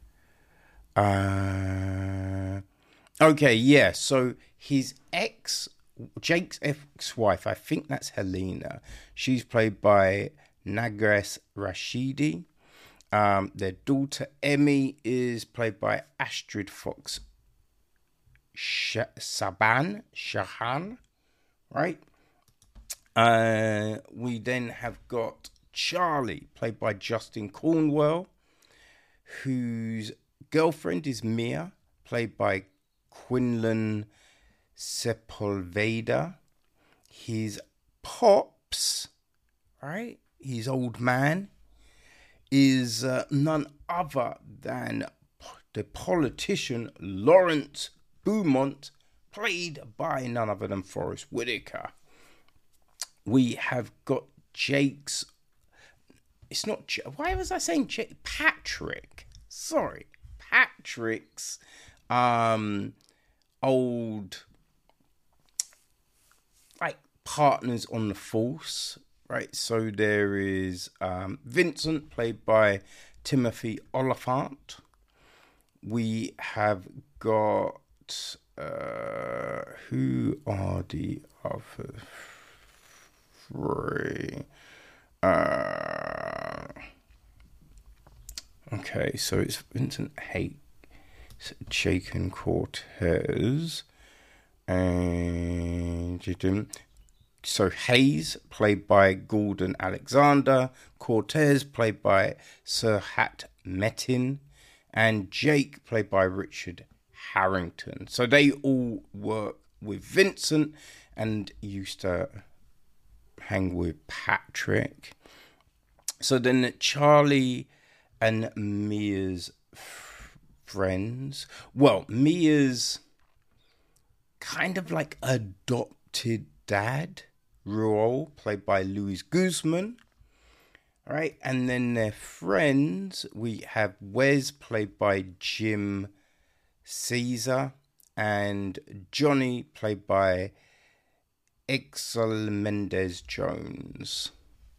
A: Uh, okay, yeah, so his ex, Jake's ex-wife, I think that's Helena. She's played by Nagres Rashidi. Um, their daughter Emmy is played by Astrid Fox Sh- Saban Shahan, right? Uh, we then have got Charlie, played by Justin Cornwell, whose girlfriend is Mia, played by Quinlan Sepulveda. His pops, right? His old man is uh, none other than the politician Lawrence Beaumont, played by none other than Forrest Whitaker. We have got Jake's, it's not, J- why was I saying Jake? Patrick, sorry, Patrick's um, old, like, partners on the force, right? So there is um, Vincent, played by Timothy Oliphant. We have got, uh, who are the other three? Uh, okay, so it's Vincent Hake, Jake and Cortez, and so Hayes, played by Gordon Alexander, Cortez, played by Serhat Metin, and Jake, played by Richard Harrington. So they all work with Vincent and used to hang with Patrick. So then Charlie and Mia's f- friends, well, Mia's kind of like adopted dad, Raul, played by Luis Guzman. All right, and then their friends, we have Wes, played by Jim Caesar, and Johnny, played by Exel Mendez Jones.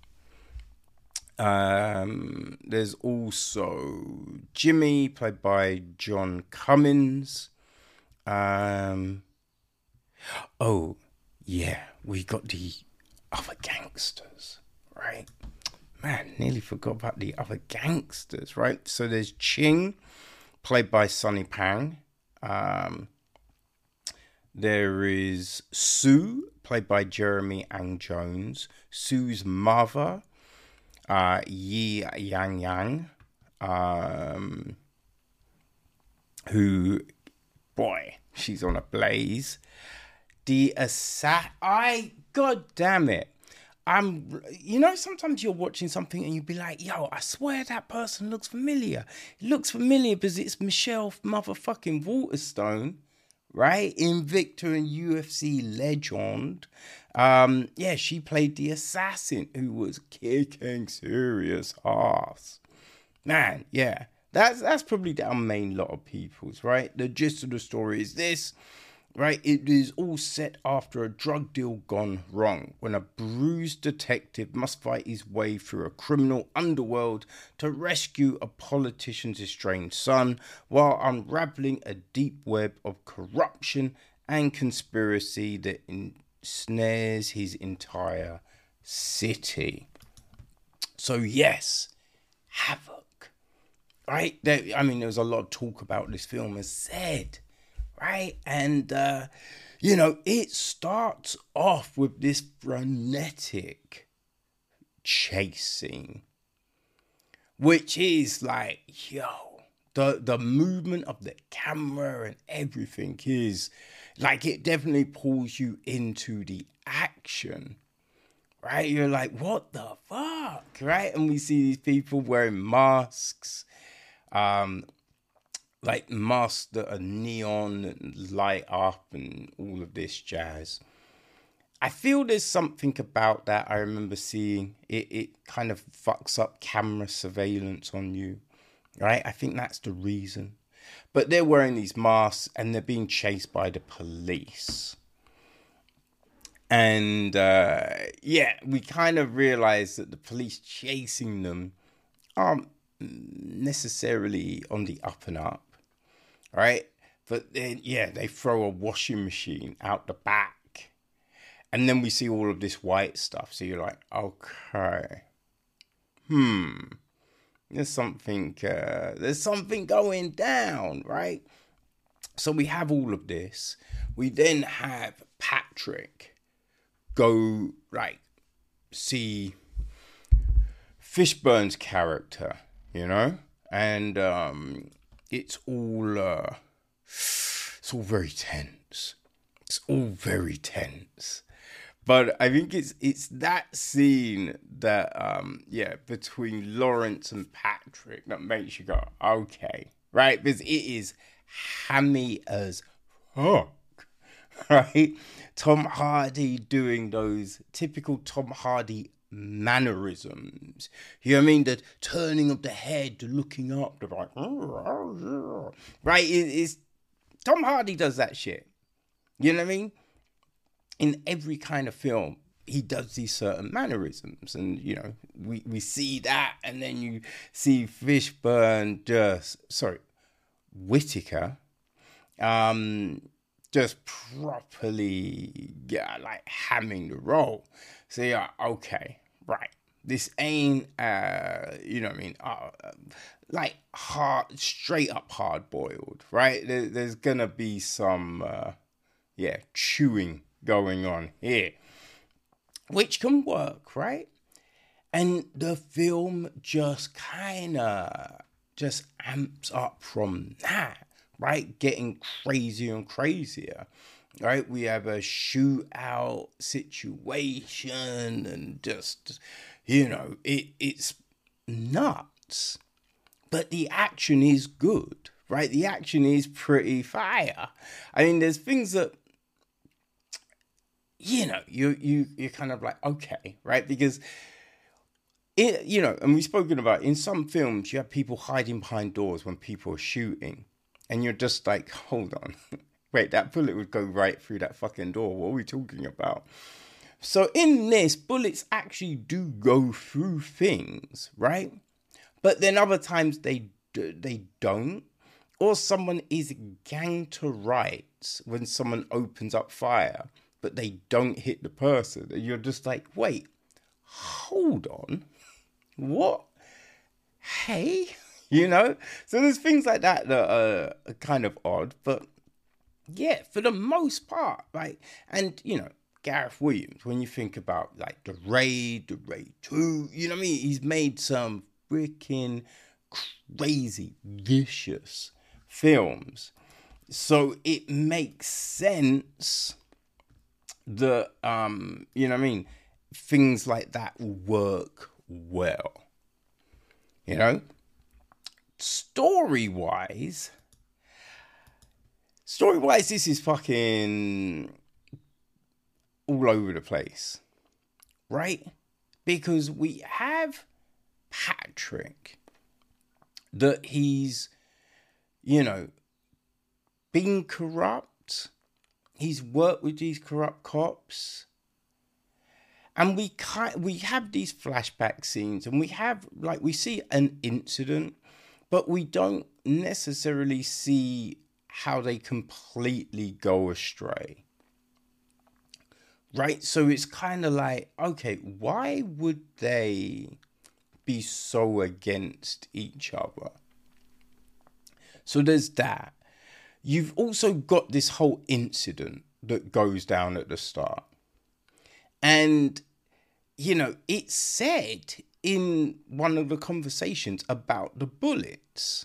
A: Um, there's also Jimmy, played by John Cummins. Um, oh, yeah, we got the other gangsters, right? Man, nearly forgot about the other gangsters, right? So there's Ching, played by Sonny Pang. Um, there is Sue, played by Jeremy Ang Jones. Sue's mother, uh, Yi Yang Yang, um, who, boy, she's on a blaze. The assa- I, god damn it. I'm, you know, sometimes you're watching something and you'd be like, yo, I swear that person looks familiar. It looks familiar because it's Michelle motherfucking Waterstone, right? Invicta and U F C legend. Um, yeah, she played the assassin who was kicking serious ass. Man, yeah, that's, that's probably our main lot of people's, right? The gist of the story is this. Right, it is all set after a drug deal gone wrong, when a bruised detective must fight his way through a criminal underworld to rescue a politician's estranged son, while unraveling a deep web of corruption and conspiracy that ensnares his entire city. So yes, Havoc. Right, there, I mean, there was a lot of talk about this film, as said. Right, and uh, you know, it starts off with this frenetic chase scene, which is like, yo, the the movement of the camera and everything is like, it definitely pulls you into the action. Right, you're like, what the fuck, right? And we see these people wearing masks, um. like masks that are neon and light up and all of this jazz. I feel there's something about that. I remember seeing it, it kind of fucks up camera surveillance on you, right? I think that's the reason. But they're wearing these masks and they're being chased by the police. And uh, yeah, we kind of realize that the police chasing them aren't necessarily on the up and up. Right, but then yeah, they throw a washing machine out the back, and then we see all of this white stuff. So you're like, okay, hmm, there's something, uh, there's something going down, right? So we have all of this. We then have Patrick go like see Fishburne's character, you know, and um. It's all, uh, it's all very tense. It's all very tense. But I think it's it's that scene that, um, yeah, between Lawrence and Patrick that makes you go, okay, right? Because it is hammy as fuck, right? Tom Hardy doing those typical Tom Hardy mannerisms. You know what I mean? The turning of the head, the looking up, the like, right? It, it's Tom Hardy does that shit. You know what I mean? In every kind of film, he does these certain mannerisms, and you know, we we see that, and then you see Fishburne just sorry, Whitaker, um, just properly yeah, like hamming the role. So yeah, okay, right. This ain't uh, you know what I mean, uh, like hard, straight up hard boiled, right? There, there's gonna be some uh, yeah chewing going on here, which can work, right? And the film just kind of just amps up from that, right? Getting crazier and crazier, right? We have a shootout situation and just, you know, it it's nuts. But the action is good, right? The action is pretty fire. I mean, there's things that, you know, you, you, you're kind of like, okay, right? Because, it, you know, and we've spoken about, in some films, you have people hiding behind doors when people are shooting. And you're just like, hold on. Wait, that bullet would go right through that fucking door. What are we talking about? So in this, bullets actually do go through things, right? But then other times they they don't. Or someone is ganged to rights when someone opens up fire, but they don't hit the person. And you're just like, wait, hold on. What? Hey? You know? So there's things like that that are, are kind of odd. But yeah, for the most part, right? And, you know, Gareth Williams, when you think about like The Raid, The Raid two, you know what I mean? He's made some freaking crazy, vicious films. So it makes sense that, um, you know what I mean? Things like that work well. You know? Story-wise, story-wise, this is fucking all over the place. Right? Because we have Patrick, that he's, you know, been corrupt. He's worked with these corrupt cops. And we we have these flashback scenes, and we have, like, we see an incident, but we don't necessarily see how they completely go astray. Right? So it's kind of like, okay, why would they be so against each other? So there's that. You've also got this whole incident that goes down at the start. And, you know, it's said in one of the conversations about the bullets.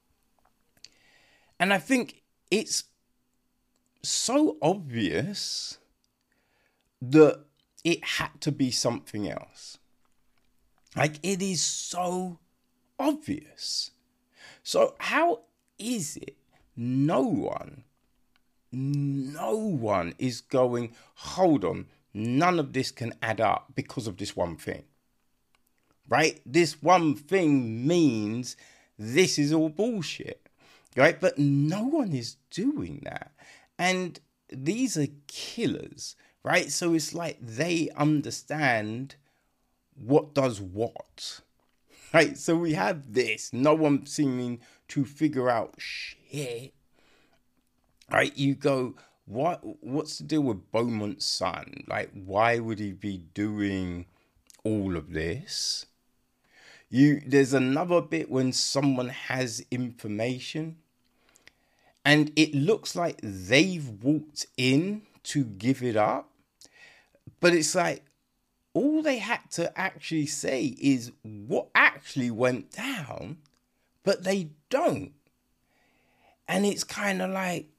A: And I think it's so obvious that it had to be something else. Like, it is so obvious. So how is it no one, no one is going, hold on, none of this can add up because of this one thing? Right? This one thing means this is all bullshit. Right? But no one is doing that. And these are killers. Right? So it's like they understand what does what. Right? So we have this. No one seeming to figure out shit. Right? You go, what? What's the deal with Beaumont's son? Like, why would he be doing all of this? You, there's another bit when someone has information, and it looks like they've walked in to give it up, but it's like all they had to actually say is what actually went down, but they don't. And it's kind of like,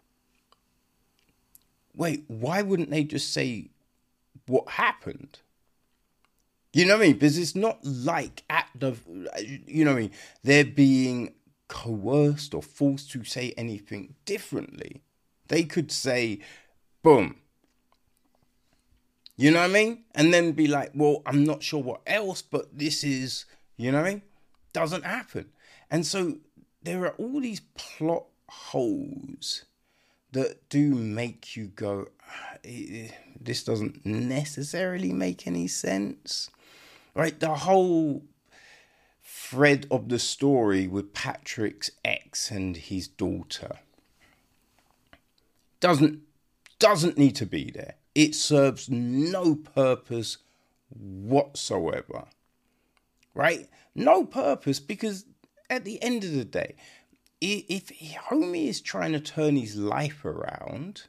A: wait, why wouldn't they just say what happened? You know what I mean? Because it's not like at the, you know what I mean? They're being coerced or forced to say anything differently. They could say, boom. You know what I mean? And then be like, well, I'm not sure what else, but this is, you know what I mean? Doesn't happen. And so there are all these plot holes that do make you go, this doesn't necessarily make any sense. Right? The whole thread of the story with Patrick's ex and his daughter doesn't doesn't need to be there. It serves no purpose whatsoever. Right? No purpose, because at the end of the day, if Homie is trying to turn his life around,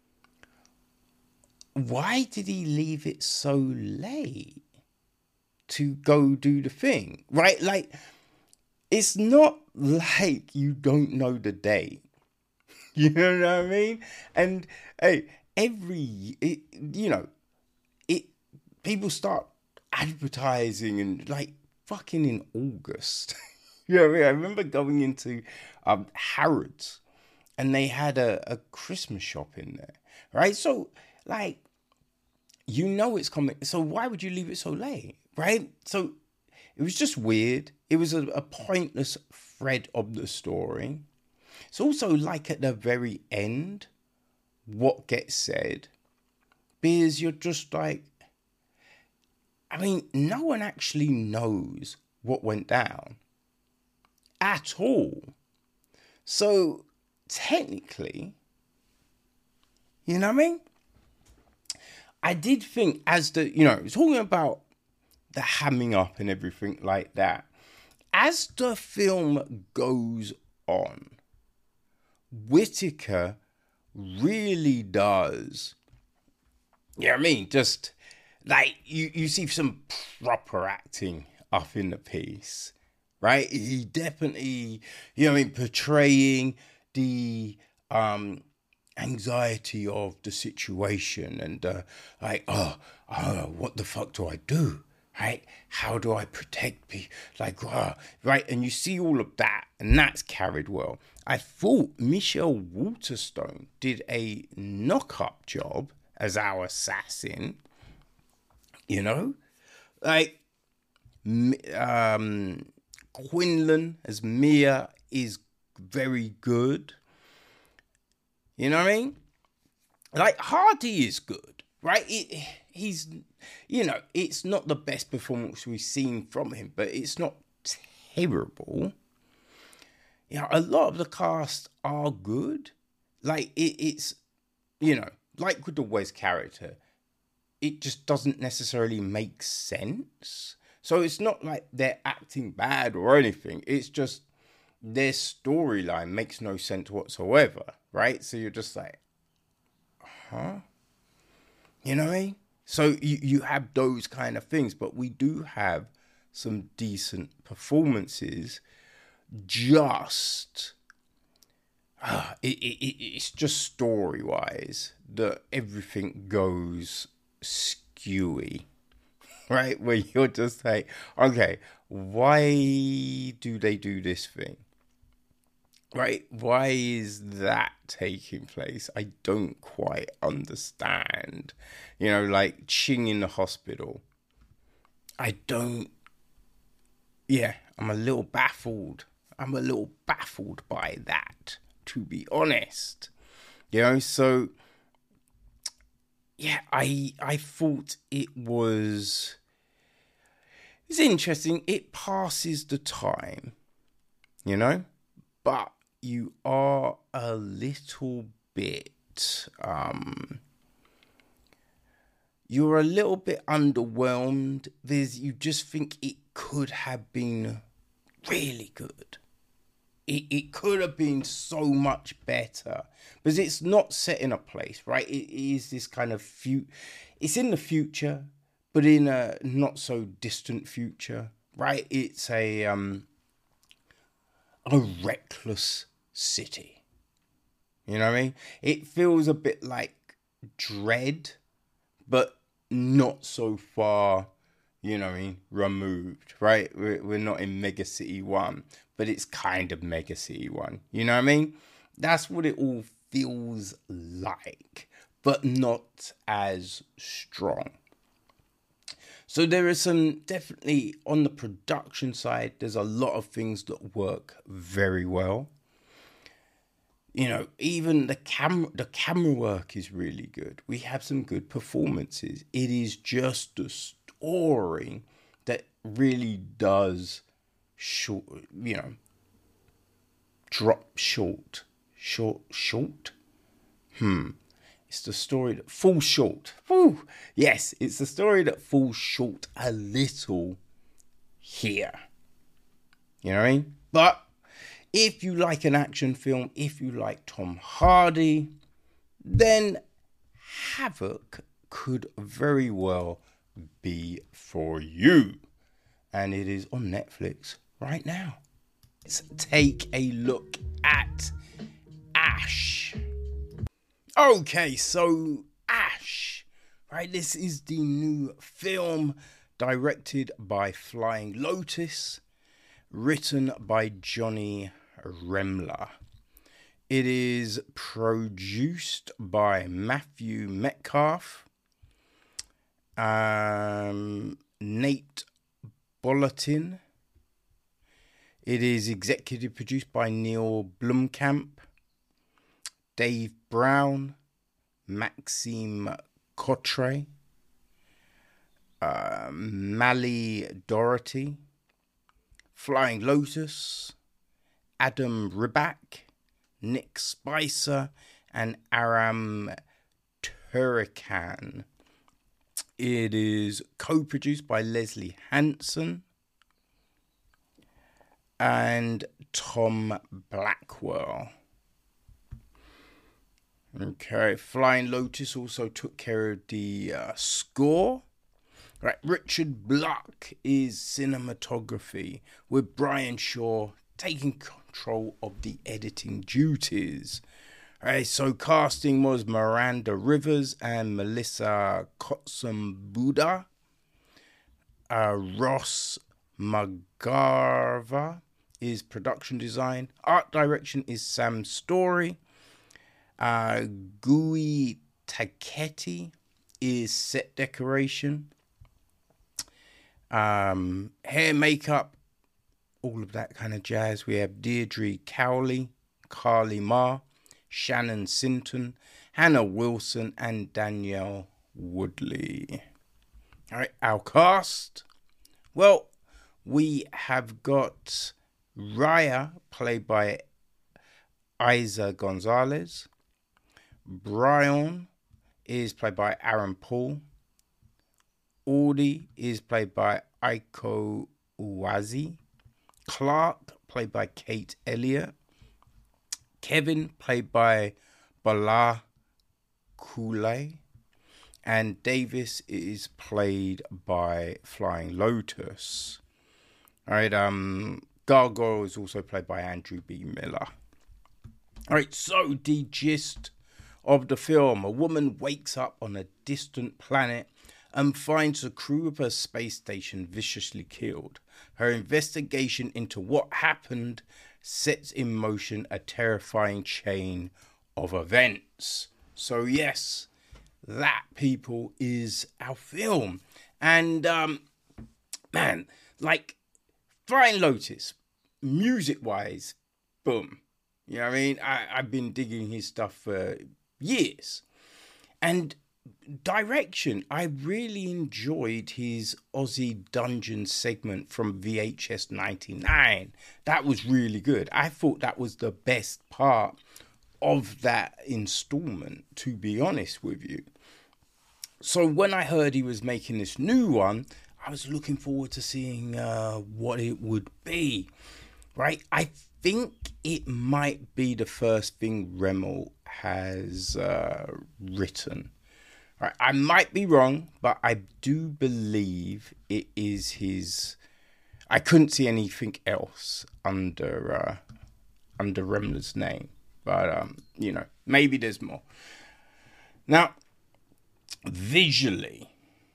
A: why did he leave it so late to go do the thing? Right? Like, it's not like you don't know the date. You know what I mean? And hey, every, it, you know, it people start advertising and like fucking in August. You know what I mean? I remember going into um, Harrods and they had a, a Christmas shop in there, right? So, like, you know it's coming. So why would you leave it so late, right? So it was just weird. It was a, a pointless thread of the story. It's also like at the very end, what gets said, because you're just like, I mean, no one actually knows what went down at all. So technically, you know what I mean? I did think as the, you know, talking about the hamming up and everything like that, as the film goes on, Whittaker really does, you know what I mean? Just like you, you see some proper acting up in the piece, right? He definitely, you know what I mean, portraying the um, anxiety of the situation and uh, like, oh, oh, what the fuck do I do? Right? How do I protect people? Like, uh, right? And you see all of that, and that's carried well. I thought Michelle Waterstone did a knock-up job as our assassin. You know? Like, um, Quinlan as Mia is very good. You know what I mean? Like, Hardy is good, right? It, he's, you know, it's not the best performance we've seen from him, but it's not terrible. You know, a lot of the cast are good. Like, it, it's, you know, like with the Wes character, it just doesn't necessarily make sense. So it's not like they're acting bad or anything. It's just their storyline makes no sense whatsoever, right? So you're just like, huh? You know what I mean? So you, you have those kind of things, but we do have some decent performances. Just, uh, it, it, it, it's just story-wise that everything goes skewy, right? Where you're just like, okay, why do they do this thing? Right? Why is that taking place? I don't quite understand. You know, like Ching in the hospital. I don't, yeah, I'm a little baffled. I'm a little baffled by that, to be honest. You know, so, yeah, I I thought it was, it's interesting. It passes the time, you know, but you are a little bit, um, you're a little bit underwhelmed. There's, you just think it could have been really good. It, it could have been so much better, because it's not set in a place, right? It is this kind of fu- it's in the future, but in a not so distant future, right? It's a um a reckless city. You know what I mean? It feels a bit like Dread, but not so far, you know what I mean, removed, right? We're, we're not in Mega City one, but it's kind of Mega City one, you know what I mean? That's what it all feels like, but not as strong. So there is some, definitely on the production side, there's a lot of things that work very well. You know, even the camera, the camera work is really good. We have some good performances. It is just the story that really does short, you know, drop short, short, short. Hmm. It's the story that falls short. Whew. Yes, it's the story that falls short a little here. You know what I mean? But if you like an action film, if you like Tom Hardy, then Havoc could very well be for you. And it is on Netflix right now. Let's take a look at Ash. Okay, so Ash, right? This is the new film directed by Flying Lotus, written by Johnny Remler. It is produced by Matthew Metcalf, um, Nate Bolletin. It is executive produced by Neil Blomkamp, Dave Brown, Maxime Cottret, uh, Mally Doherty, Flying Lotus, Adam Riback, Nick Spicer, and Aram Turikan. It is co-produced by Leslie Hansen and Tom Blackwell. Okay, Flying Lotus also took care of the uh, score. Right, Richard Bluck is cinematography, with Brian Shaw taking control of the editing duties. Right, so casting was Miranda Rivers and Melissa Kotsumbuda. Uh, Ross Magarva is production design. Art direction is Sam Story. Uh, Gui Taketti is set decoration. Um, hair, makeup, all of that kind of jazz. We have Deirdre Cowley, Carly Ma, Shannon Sinton, Hannah Wilson, and Danielle Woodley. All right, our cast. Well, we have got Raya, played by Isa Gonzalez. Brian is played by Aaron Paul. Audie is played by Aiko Uwazi. Clark, played by Kate Elliott. Kevin, played by Bala Koulay. And Davis is played by Flying Lotus. All right, um, Gargoyle is also played by Andrew B. Miller. All right, so the gist of the film. A woman wakes up on a distant planet and finds the crew of her space station viciously killed. Her investigation into what happened sets in motion a terrifying chain of events. So yes, that, people, is our film. And, um, man, like, Flying Lotus, music-wise, boom. You know what I mean? I, I've been digging his stuff for years. And direction, I really enjoyed his Aussie Dungeon segment from V H S ninety-nine. That was really good. I thought that was the best part of that installment, to be honest with you. So when I heard he was making this new one, I was looking forward to seeing uh, what it would be, right? I think it might be the first thing Remel has uh, written. Right, I might be wrong, but I do believe it is his. I couldn't see anything else under uh, under Remler's name, but um, you know, maybe there's more. Now, visually,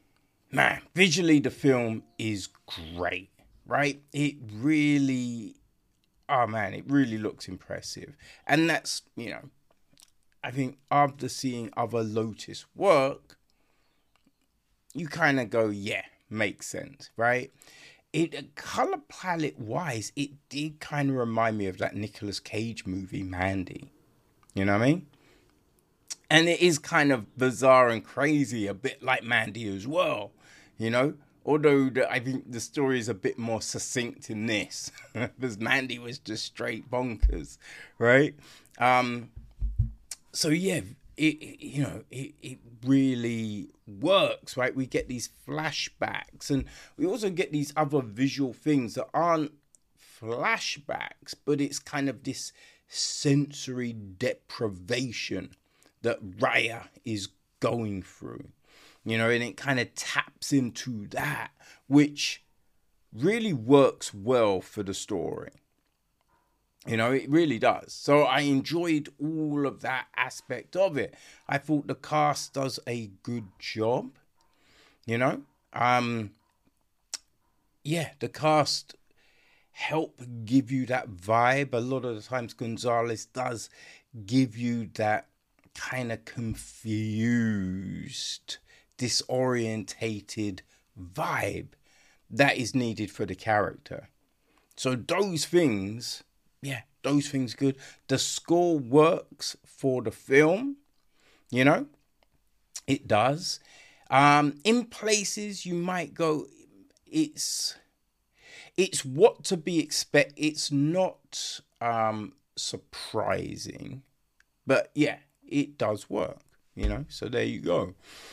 A: man, visually the film is great, right? It really, oh man, it really looks impressive. And that's, you know, I think after seeing other Lotus work, you kind of go, yeah, makes sense, right? It color palette wise, it did kind of remind me of that Nicolas Cage movie, Mandy. You know what I mean? And it is kind of bizarre and crazy, a bit like Mandy as well, you know? Although the, I think the story is a bit more succinct in this, because Mandy was just straight bonkers, right? Um, so yeah, it, it you know it, it really works, right? We get these flashbacks, and we also get these other visual things that aren't flashbacks, but it's kind of this sensory deprivation that Raya is going through, you know, and it kind of taps into that, which really works well for the story. You know, it really does. So I enjoyed all of that aspect of it. I thought the cast does a good job, you know. Um, yeah, the cast help give you that vibe. A lot of the times Gonzalez does give you that kind of confused, disorientated vibe that is needed for the character. So those things, yeah, those things good. The score works for the film, you know, it does. Um, in places you might go, it's it's what to be expect. It's not um, surprising, but yeah, it does work, you know. So there you go.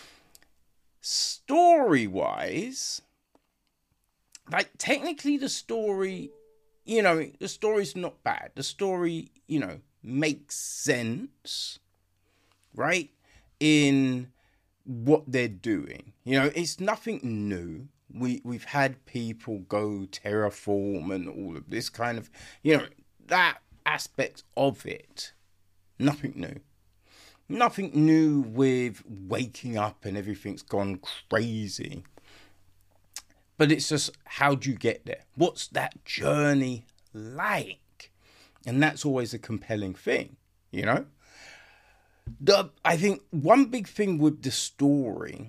A: Story-wise, like technically the story, you know, the story's not bad. The story, you know, makes sense, right? In what they're doing. You know, it's nothing new. We, we've had people go terraform and all of this kind of, you know, that aspect of it. Nothing new. Nothing new with waking up and everything's gone crazy. But it's just, how do you get there? What's that journey like? And that's always a compelling thing, you know? The, I think one big thing with the story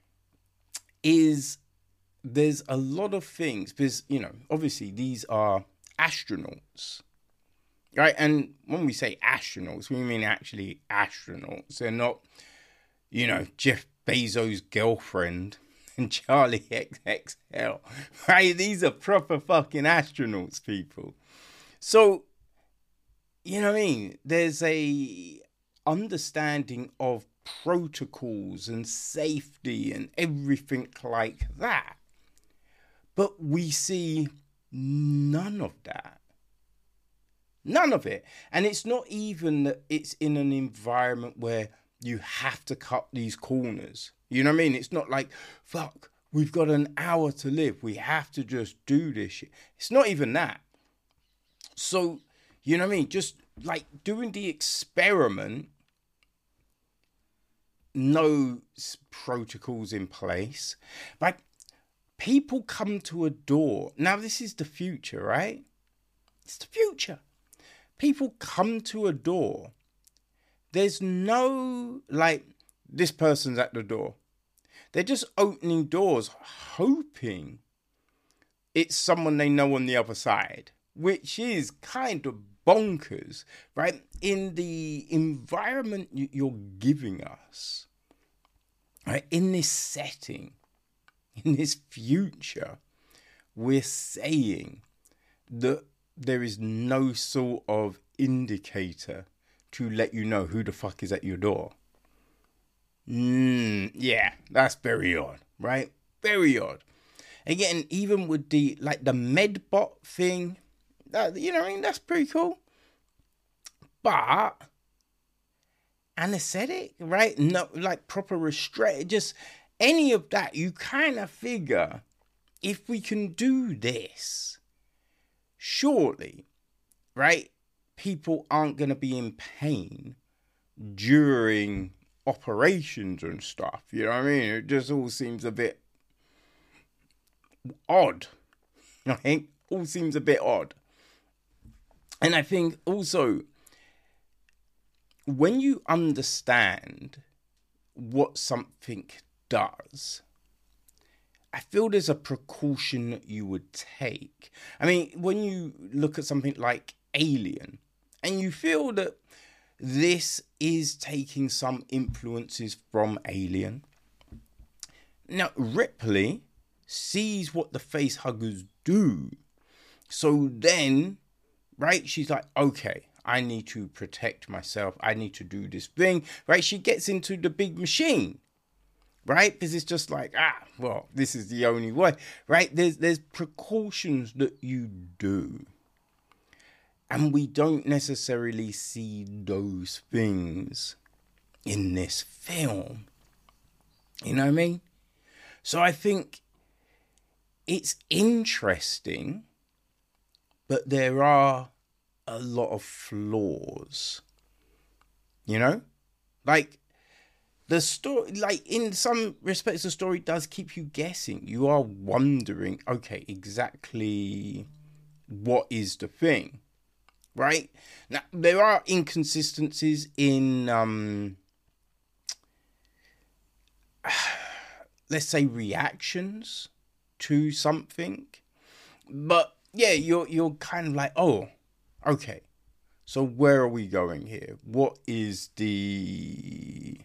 A: is there's a lot of things, because, you know, obviously these are astronauts, right? And when we say astronauts, we mean actually astronauts. They're not, you know, Jeff Bezos' girlfriend and Charlie X X L, right? These are proper fucking astronauts, people. So, you know what I mean? There's a understanding of protocols and safety and everything like that. But we see none of that. None of it. And it's not even that it's in an environment where you have to cut these corners. You know what I mean? It's not like, fuck, we've got an hour to live. We have to just do this shit. It's not even that. So, you know what I mean? Just like doing the experiment, no protocols in place. Like, people come to a door. Now, this is the future, right? It's the future. People come to a door. There's no, like, this person's at the door. They're just opening doors, hoping it's someone they know on the other side, which is kind of bonkers, right? In the environment you're giving us, right? In this setting, in this future, we're saying that there is no sort of indicator to let you know who the fuck is at your door. Mm, yeah, that's very odd, right? Very odd. Again, even with the, like, the Medbot thing, that, you know what I mean? That's pretty cool. But anesthetic, right? No, like proper restraint, just any of that, you kind of figure if we can do this, surely, right, people aren't going to be in pain during operations and stuff. You know what I mean? It just all seems a bit odd. Right? All seems a bit odd. And I think also, when you understand what something does, I feel there's a precaution that you would take. I mean, when you look at something like Alien, and you feel that this is taking some influences from Alien. Now, Ripley sees what the face huggers do. So then, right, she's like, okay, I need to protect myself. I need to do this thing, right? She gets into the big machine, right? Because it's just like, ah, well, this is the only way, right? There's, there's precautions that you do. And we don't necessarily see those things in this film. You know what I mean? So I think it's interesting, but there are a lot of flaws. You know? Like, the story, like, in some respects, the story does keep you guessing. You are wondering, okay, exactly what is the thing? Right? Now, there are inconsistencies in, um, let's say, reactions to something. But, yeah, you're you're kind of like, oh, okay. So where are we going here? What is the,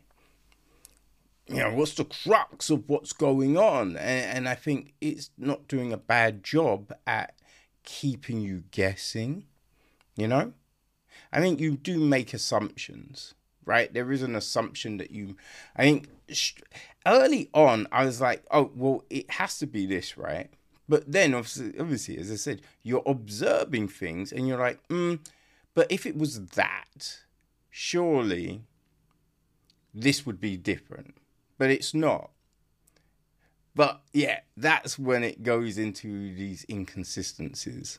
A: you know, what's the crux of what's going on? And, and I think it's not doing a bad job at keeping you guessing. You know, I think you do make assumptions, right? There is an assumption that you, I think early on, I was like, oh, well, it has to be this, right? But then obviously, obviously, as I said, you're observing things and you're like, hmm, but if it was that, surely this would be different, but it's not. But yeah, that's when it goes into these inconsistencies.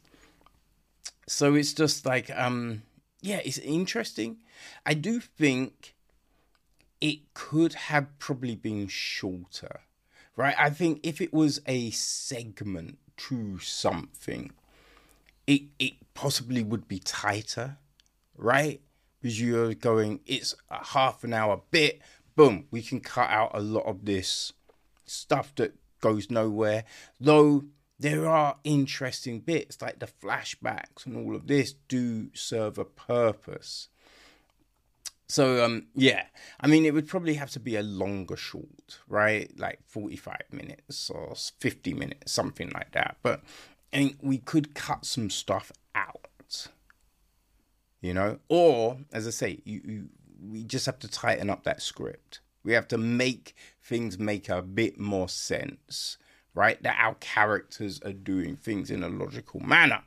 A: So it's just like, um, yeah, it's interesting. I do think it could have probably been shorter, right? I think if it was a segment to something, it it possibly would be tighter, right? Because you're going, it's a half an hour bit, boom, we can cut out a lot of this stuff that goes nowhere. Though there are interesting bits, like the flashbacks and all of this do serve a purpose. So, um, yeah, I mean, it would probably have to be a longer short, right? Like forty-five minutes or fifty minutes, something like that. But I mean, we could cut some stuff out, you know? Or, as I say, you, you we just have to tighten up that script. We have to make things make a bit more sense, right? That our characters are doing things in a logical manner.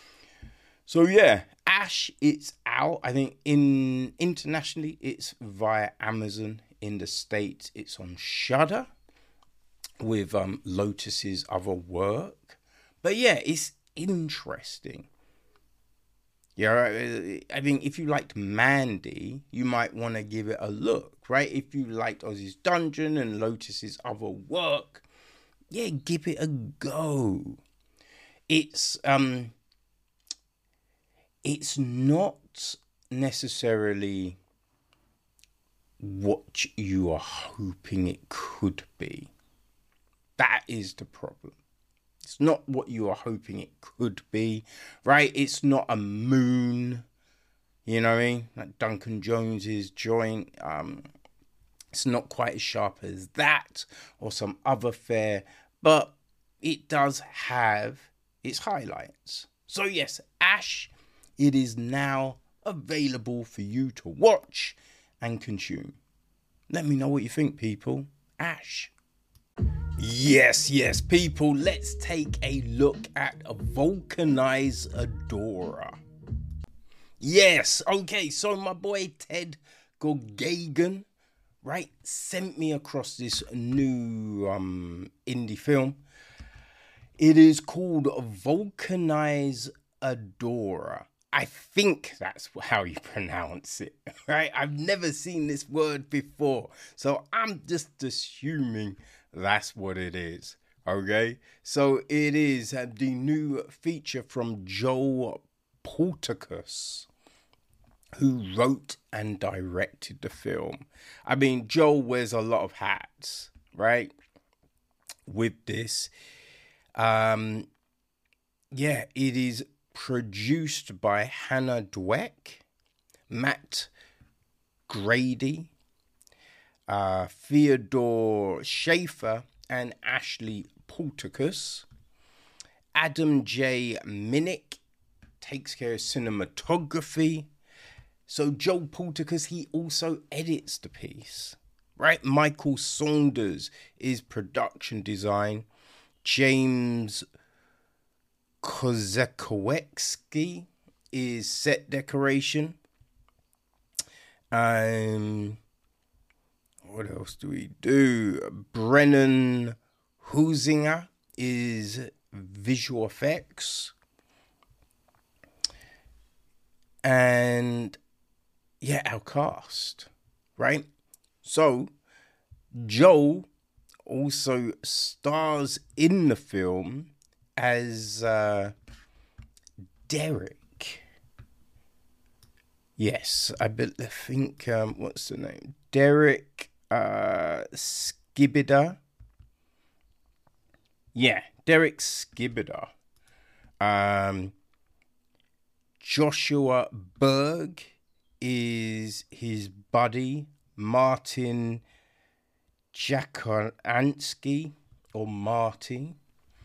A: So yeah, Ash, it's out. I think in internationally, it's via Amazon. In the States, it's on Shudder with um, Lotus's other work. But yeah, it's interesting. Yeah, I think if you liked Mandy, you might want to give it a look, right? If you liked Ozzy's Dungeon and Lotus's other work, yeah, give it a go. It's um, it's not necessarily what you are hoping it could be. That is the problem. It's not what you are hoping it could be, right? It's not a Moon, you know what I mean? Like Duncan Jones's joint. Um, it's not quite as sharp as that or some other fare, but it does have its highlights. So yes, Ash, it is now available for you to watch and consume. Let me know what you think, people. Ash. Yes, yes, people, let's take a look at a Vulcanize Adora. Yes, okay, so my boy Ted Gorgagan, right, sent me across this new um, indie film. It is called Vulcanize Adora. I think that's how you pronounce it, right? I've never seen this word before, so I'm just assuming that's what it is, Okay, so it is uh, the new feature from Joel Porteous, who wrote and directed the film. I mean, Joel wears a lot of hats, right? With this, um, yeah, it is produced by Hannah Dweck, Matt Grady, uh, Theodore Schaefer, and Ashley Porteous. Adam J. Minnick takes care of cinematography. So Joel Porteous, he also edits the piece, right? Michael Saunders is production design. James Kozakowski is set decoration. Um, what else do we do? Brennan Huizinga is visual effects. And yeah, our cast, right? So Joel also stars in the film as uh, Derek. Yes, I, be- I think, um, what's the name? Derek uh, Skibida. Yeah, Derek Skibida. Um, Joshua Berg is his buddy, Martin Jakolansky, or Marty.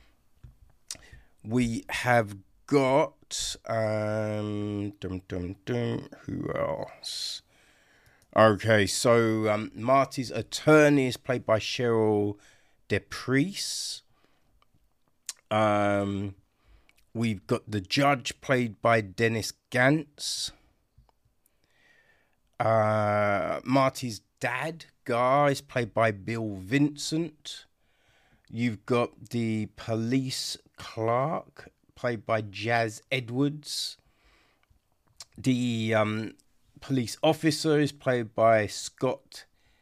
A: We have got, um, dum, dum, dum, who else? Okay, so um, Marty's attorney is played by Cheryl DePriest. Um, we've got the judge played by Dennis Gantz. Uh, Marty's dad, Gar, is played by Bill Vincent. You've got the police clerk, played by Jazz Edwards. The um, police officer is played by Scott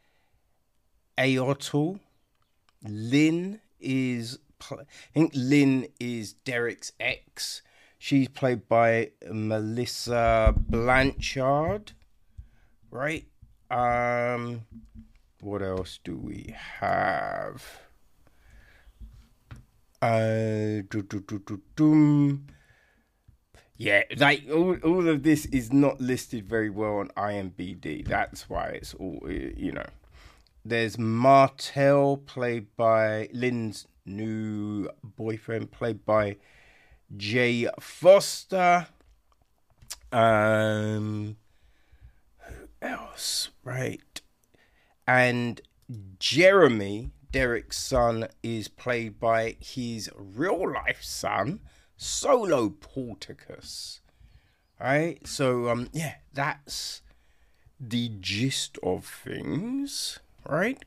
A: Aotel. Lynn is, I think Lynn is Derek's ex. She's played by Melissa Blanchard. Right? Um, what else do we have? Uh, do, do, do, do, do. Yeah, like all, all of this is not listed very well on I M D B. That's why it's all, you know. There's Martel, played by Lynn's new boyfriend, played by Jay Foster. Um, who else? Right. And Jeremy, Derek's son, is played by his real life son, Solo Porteous. Right? So, um, yeah, that's the gist of things. Right?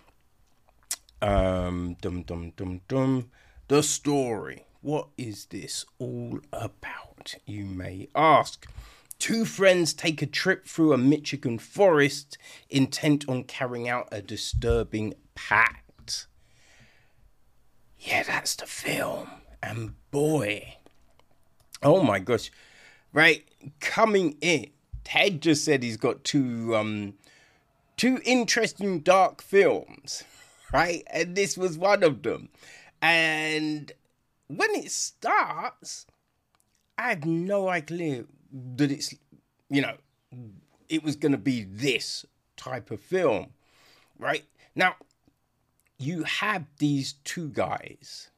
A: Um, dum dum dum dum. The story. What is this all about, you may ask? Two friends take a trip through a Michigan forest intent on carrying out a disturbing pact. Yeah, that's the film. And boy, oh my gosh. Right, coming in, Ted just said he's got two um two interesting dark films, right? And this was one of them. And when it starts, I had no idea that it's, you know, it was going to be this type of film, right? Now, you have these two guys,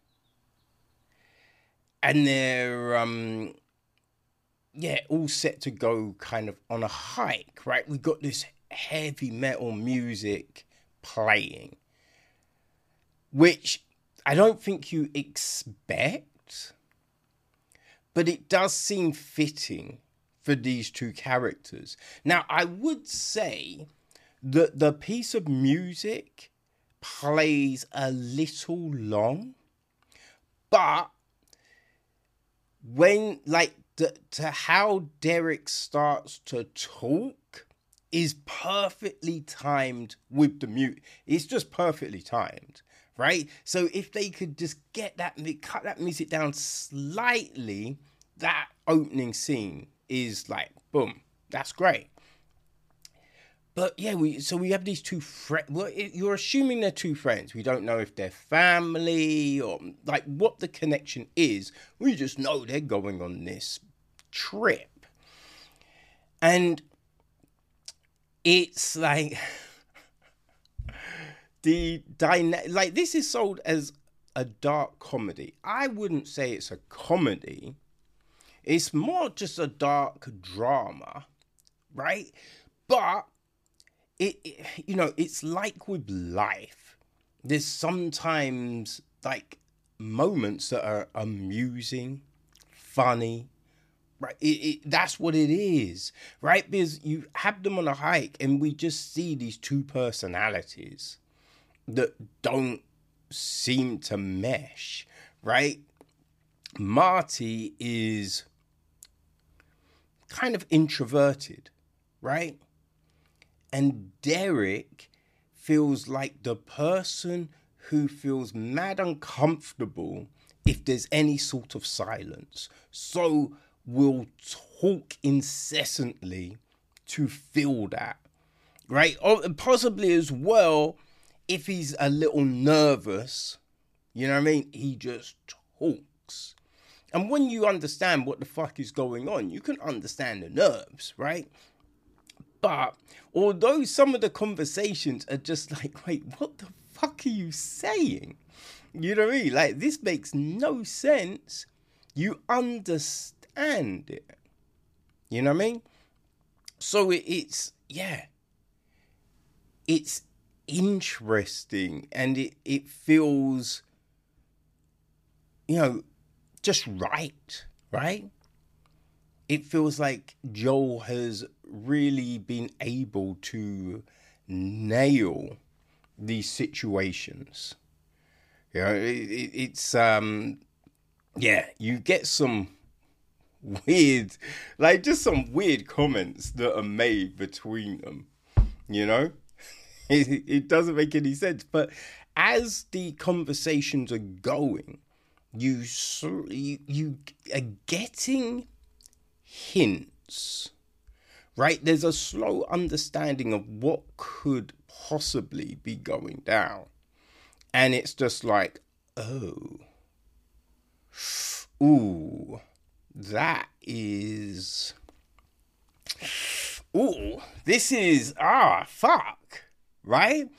A: and they're, um, yeah, all set to go kind of on a hike, right? We've got this heavy metal music playing, which I don't think you expect, but it does seem fitting for these two characters. Now, I would say that the piece of music plays a little long, but when, like, the, to how Derek starts to talk is perfectly timed with the mute. It's just perfectly timed, right? So if they could just get that, cut that music down slightly, that opening scene is like, boom, that's great. But yeah, we so we have these two friends. Well, you're assuming they're two friends. We don't know if they're family or like what the connection is. We just know they're going on this trip. And it's like the dyna- like this is sold as a dark comedy. I wouldn't say it's a comedy. It's more just a dark drama, right? But It, it, you know, it's like with life. There's sometimes like moments that are amusing, funny, right? It, it, that's what it is, right? Because you have them on a hike and we just see these two personalities that don't seem to mesh, right? Marty is kind of introverted, right? And Derek feels like the person who feels mad uncomfortable if there's any sort of silence. So will talk incessantly to fill that, right? Or possibly as well, if he's a little nervous, you know what I mean? He just talks. And when you understand what the fuck is going on, you can understand the nerves, right? But although some of the conversations are just like, wait, what the fuck are you saying? You know what I mean? Like, this makes no sense. You understand it. You know what I mean? So it, it's, yeah. It's interesting and it, it feels, you know, just right, right? It feels like Joel has really been able to nail these situations. You know, it, it, it's, um, yeah, you get some weird, like just some weird comments that are made between them, you know? It, it doesn't make any sense. But as the conversations are going, you, you, you are getting hints, right? There's a slow understanding of what could possibly be going down. And it's just like, oh, ooh, that is, ooh, this is, ah, fuck, right?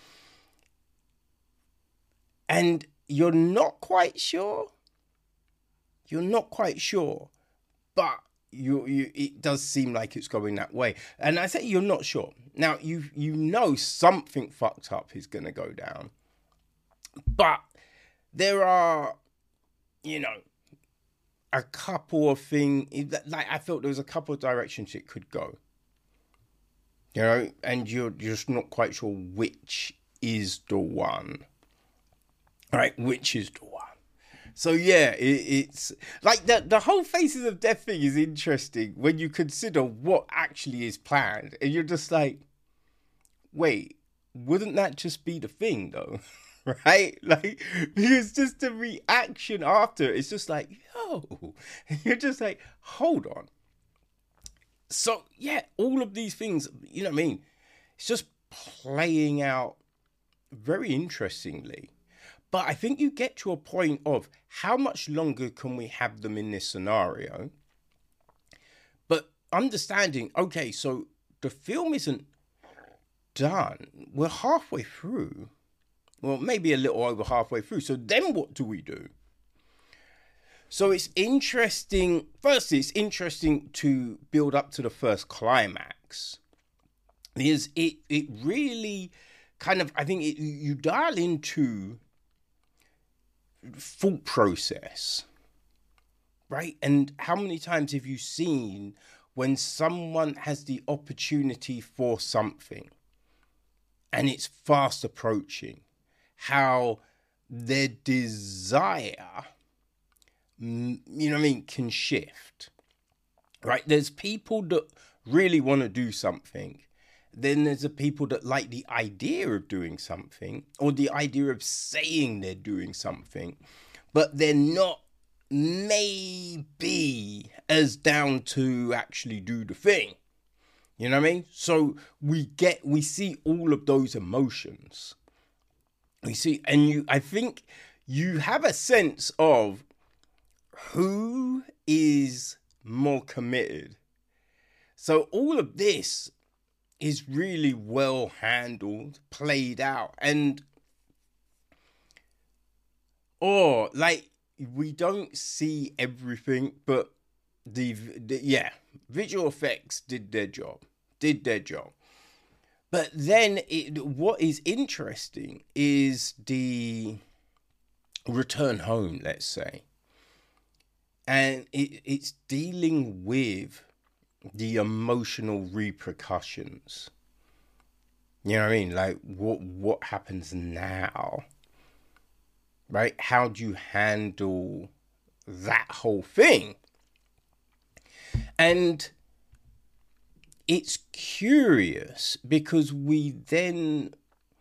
A: And you're not quite sure. You're not quite sure, but You, you, it does seem like it's going that way. And I say you're not sure. Now, you you know something fucked up is going to go down. But there are, you know, a couple of things, like I felt there was a couple of directions it could go. You know, and you're just not quite sure which is the one. Right, which is the one. So yeah, it, it's like the the whole Faces of Death thing is interesting when you consider what actually is planned, and you're just like, wait, wouldn't that just be the thing though, right? Like, because just the reaction after it's just like, yo, and you're just like, hold on. So yeah, all of these things, you know what I mean? It's just playing out very interestingly. But I think you get to a point of how much longer can we have them in this scenario? But understanding, okay, so the film isn't done. We're halfway through. Well, maybe a little over halfway through. So then what do we do? So it's interesting. Firstly, it's interesting to build up to the first climax. Because it, it really kind of, I think it, you dial into thought process, right? And how many times have you seen when someone has the opportunity for something and it's fast approaching, how their desire, you know what I mean, can shift, right? There's people that really want to do something Then there's the people that like the idea of doing something or the idea of saying they're doing something, but they're not maybe as down to actually do the thing. You know what I mean? So we get, we see all of those emotions. We see, and you, I think you have a sense of who is more committed. So all of this is really well handled, played out, and or like we don't see everything, but the, the yeah, visual effects did their job, did their job. But then it, what is interesting is the return home, let's say, and it, it's dealing with the emotional repercussions. You know what I mean? Like what what happens now? Right? How do you handle that whole thing? And it's curious because we then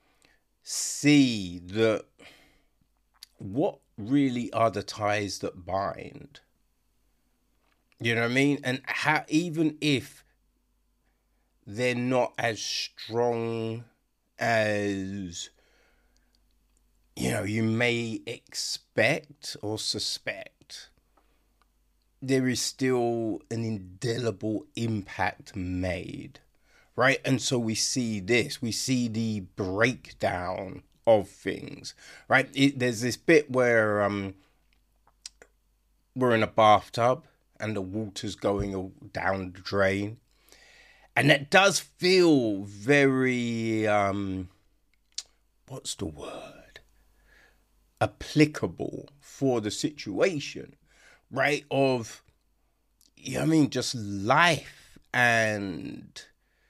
A: see that what really are the ties that bind? You know what I mean? And how, even if they're not as strong as, you know, you may expect or suspect, there is still an indelible impact made, right? And so we see this, we see the breakdown of things, right? It, there's this bit where um, we're in a bathtub and the water's going down the drain. And that does feel very, um, what's the word? Applicable for the situation, right? Of, you know what I mean, just life and,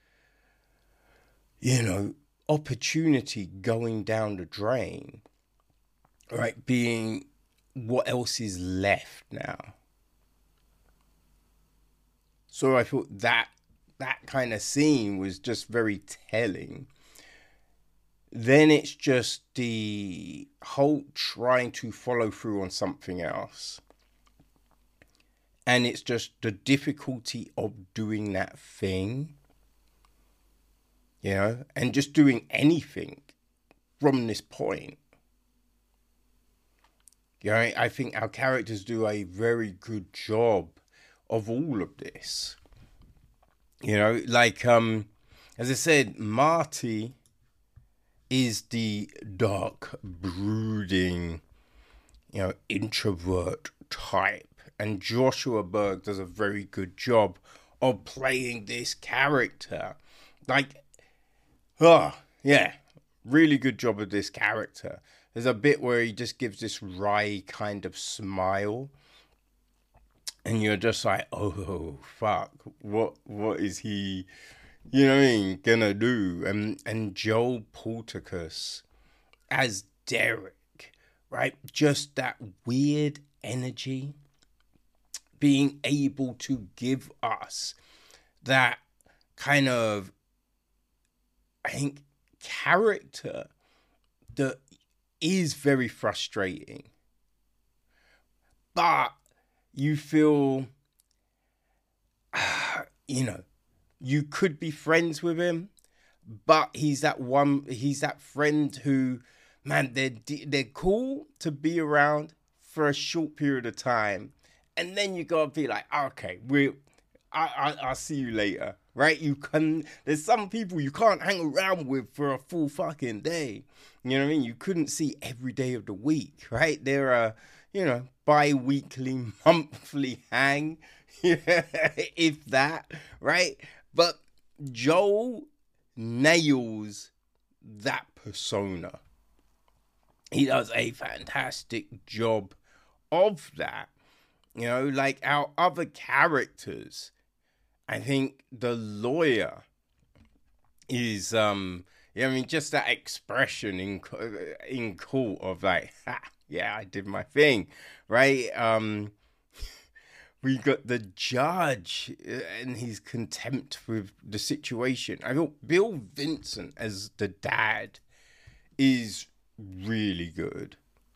A: you know, opportunity going down the drain, right? Being what else is left now. So I thought that that kind of scene was just very telling. Then it's just the whole trying to follow through on something else. And it's just the difficulty of doing that thing. You know, and just doing anything from this point. You know, I think our characters do a very good job of all of this. You know, like, um, as I said, Marty is the dark, brooding, you know, introvert type. And Joshua Berg does a very good job of playing this character. Like, oh, yeah, really good job of this character. There's a bit where he just gives this wry kind of smile. And you're just like, oh, fuck, what what is he, you know what I mean, gonna do? And, and Joel Porteous as Derek, right? Just that weird energy, being able to give us that kind of, I think, character that is very frustrating. But you feel, uh, you know, you could be friends with him, but he's that one, he's that friend who, man, they're, they're cool to be around for a short period of time. And then you gotta be like, okay, we, I, I, I'll see you later, right? You can, there's some people you can't hang around with for a full fucking day. You know what I mean? You couldn't see every day of the week, right? There are, you know, bi-weekly, monthly hang, if that, right? But Joel nails that persona. He does a fantastic job of that. You know, like our other characters, I think the lawyer is, um, yeah, I mean, just that expression in in court of like, ha, yeah, I did my thing, right? Um, we got the judge and his contempt with the situation. I thought Bill Vincent as the dad is really good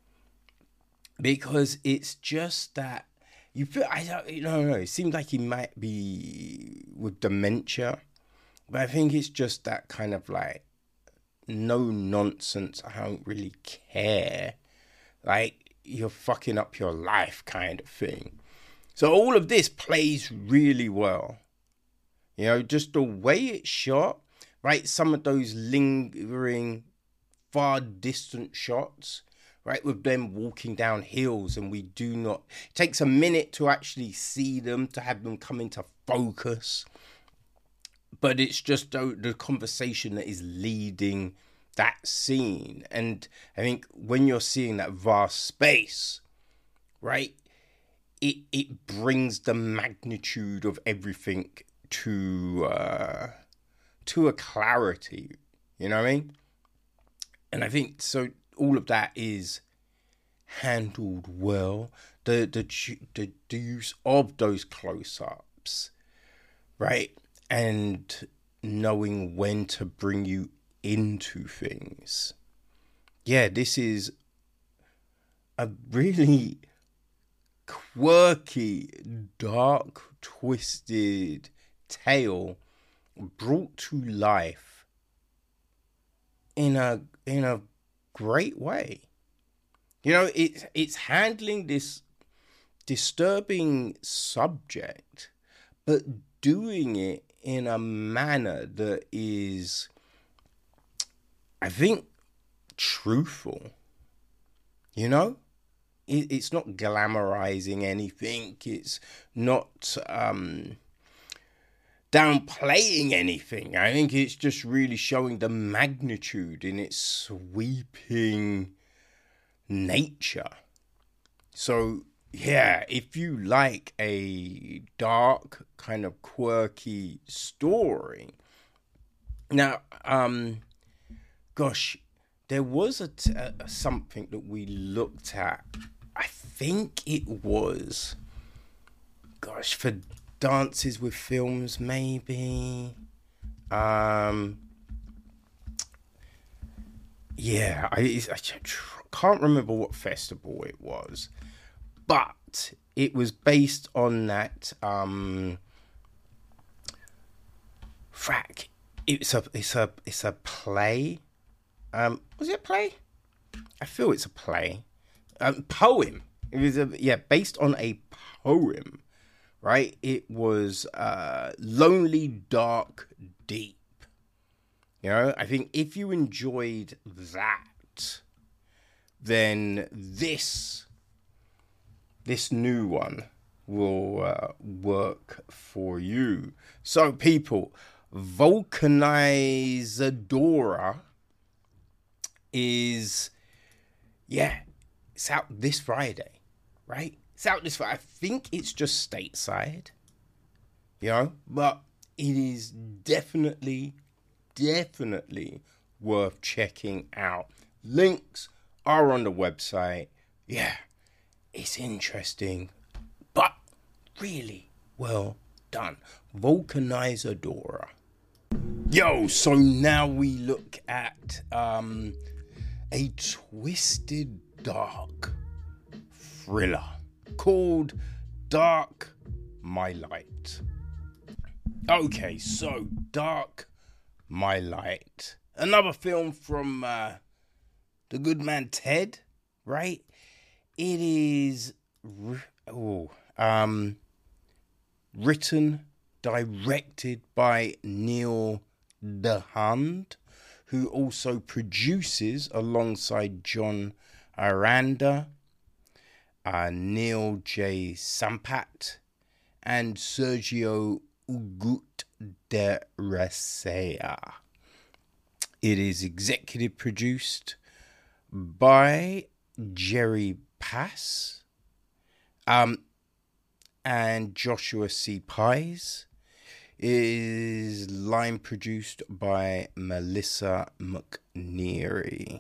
A: because it's just that you feel, I don't, you know, no, it seems like he might be with dementia, but I think it's just that kind of like no nonsense. I don't really care. Like, you're fucking up your life kind of thing. So all of this plays really well. You know, just the way it's shot, right? Some of those lingering, far distant shots, right? With them walking down hills and we do not... It takes a minute to actually see them, to have them come into focus. But it's just the, the conversation that is leading that scene. And I think when you're seeing that vast space, right? It it brings the magnitude of everything to uh, to a clarity, you know what I mean? And I think so. All of that is handled well. The the the, the use of those close-ups, right, and knowing when to bring you into things. Yeah, this is a really quirky, dark, twisted tale brought to life in a in a great way. You know, it's it's handling this disturbing subject, but doing it in a manner that is, I think, truthful. You know? It's not glamorizing anything. It's not um, downplaying anything. I think it's just really showing the magnitude in its sweeping nature. So, yeah, if you like a dark, kind of quirky story. Now, um, gosh, there was a, t- a something that we looked at. I think it was, gosh, for Dances with Films, maybe. Um, yeah, I, I can't remember what festival it was, but it was based on that. Um, frack, it's a, it's a, it's a play. Um, was it a play? I feel it's a play. Um, poem. It was a, yeah, based on a poem, right? It was uh, Lonely, Dark, Deep. You know, I think if you enjoyed that, then this, this new one will uh, work for you. So, people, Vulcanizadora is, yeah, it's out this Friday, right? It's out this Friday. I think it's just stateside, you know, but it is definitely, definitely worth checking out. Links are on the website. Yeah, it's interesting, but really well done. Vulcanizadora. Yo, so now we look at um, a twisted dark thriller called Dark My Light. Okay, so Dark My Light. Another film from uh, the good man Ted, right? It is oh, um, written, directed by Neil DeHand, who also produces alongside John Aranda, uh, Neil J. Sampat, and Sergio Ugut de Rasea. It is executive produced by Jerry Pass um, and Joshua C. Pies. It is line produced by Melissa McNeary.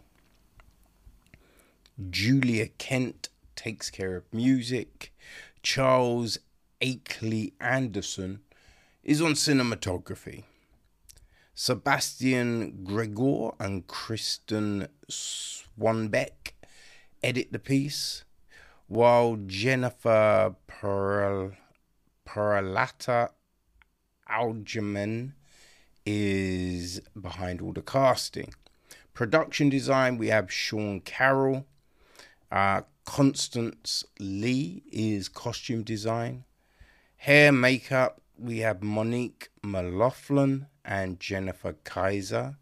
A: Julia Kent takes care of music. Charles Akeley Anderson is on cinematography. Sebastian Gregor and Kristen Swanbeck edit the piece, while Jennifer Perl, Perlata Algerman is behind all the casting. Production design, we have Sean Carroll. Uh, Constance Lee is costume design. Hair makeup, we have Monique McLaughlin and Jennifer Kaiser.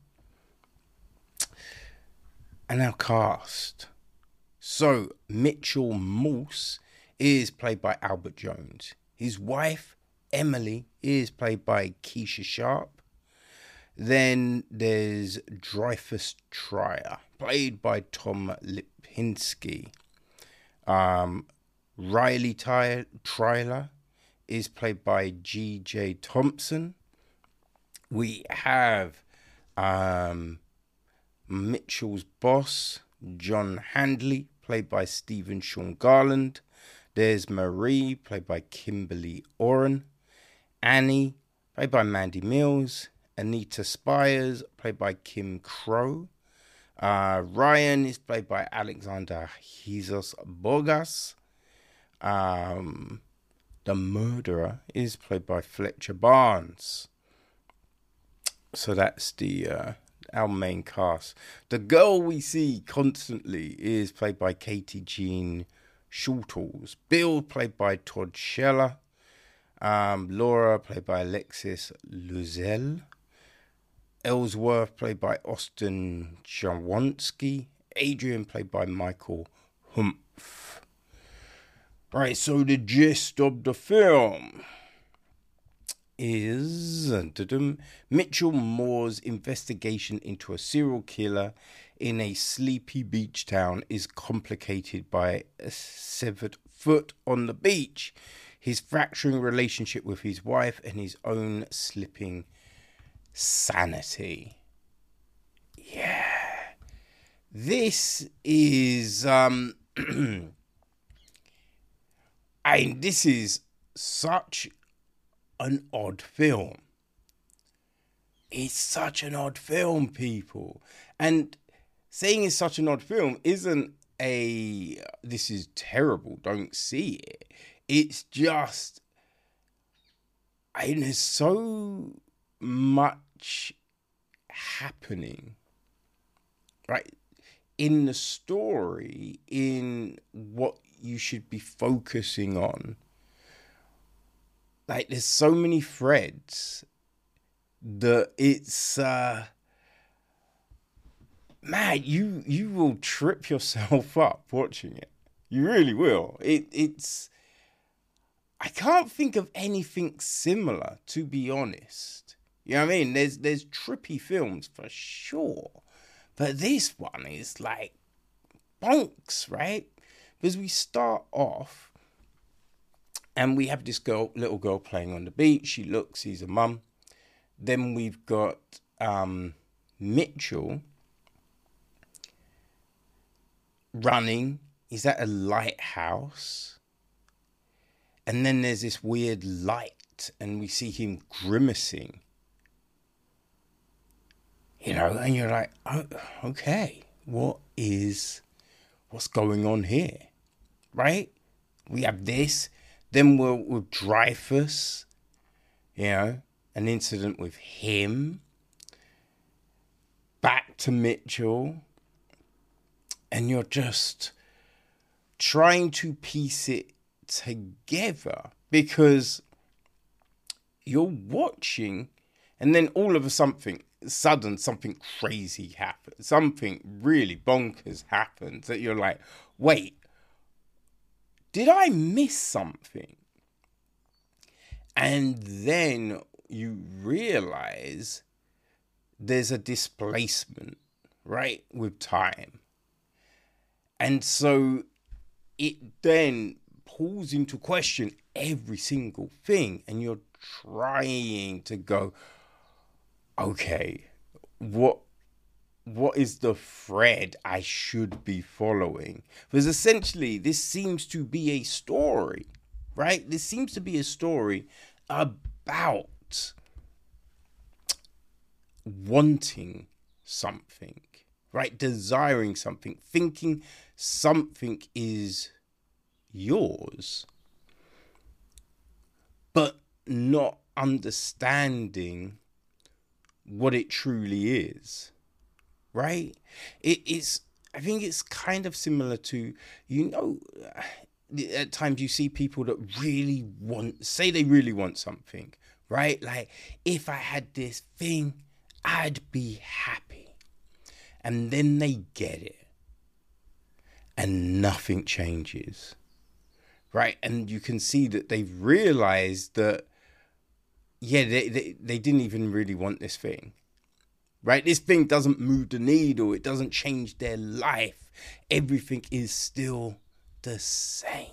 A: And our cast. So, Mitchell Morse is played by Albert Jones. His wife, Emily, is played by Keisha Sharp. Then there's Dreyfus Trier, played by Tom Lipinski. Um, Riley Ty- Treiler is played by G J Thompson. We have um, Mitchell's boss, John Handley, played by Stephen Sean Garland. There's Marie, played by Kimberly Oren. Annie, played by Mandy Mills. Anita Spires, played by Kim Crow. Uh, Ryan is played by Alexander Jesus Bogas. Um, the murderer is played by Fletcher Barnes. So that's the uh, our main cast. The girl we see constantly is played by Katie Jean Schultz. Bill, played by Todd Scheller. Um, Laura, played by Alexis Luzel. Ellsworth, played by Austin Jaworski. Adrian, played by Michael Humph. Right, so the gist of the film is Mitchell Moore's investigation into a serial killer in a sleepy beach town is complicated by a severed foot on the beach, his fracturing relationship with his wife, and his own slipping sanity. Yeah. This is um I this is such an odd film. It's such an odd film, people. And saying it's such an odd film isn't a this is terrible, don't see it. It's just I mean, there's so much happening, right, in the story, in what you should be focusing on. Like, there's so many threads that it's uh man, you you will trip yourself up watching it. You really will. It it's I can't think of anything similar, to be honest. You know what I mean? There's there's trippy films for sure. But this one is like bonks, right? Because we start off and we have this girl, little girl playing on the beach. She looks, sees a mum. Then we've got um, Mitchell running. He's at a lighthouse. And then there's this weird light and we see him grimacing. You know, and you're like, oh, okay, what is, what's going on here? Right? We have this. Then we're with Dreyfus, you know, an incident with him. Back to Mitchell. And you're just trying to piece it together because you're watching and then all of a something sudden something crazy happens, something really bonkers happens that you're like, wait, did I miss something? And then you realize there's a displacement, right, with time. And so it then pulls into question every single thing. And you're trying to go, okay, what what is the thread I should be following? Because essentially this seems to be a story, right? This seems to be a story about wanting something, right? Desiring something, thinking something is yours, but not understanding what it truly is, right? It is, I think it's kind of similar to, you know, at times you see people that really want, say they really want something, right? Like, if I had this thing, I'd be happy. And then they get it and nothing changes, right? And you can see that they've realized that, yeah, they, they, they didn't even really want this thing, right? This thing doesn't move the needle. It doesn't change their life. Everything is still the same,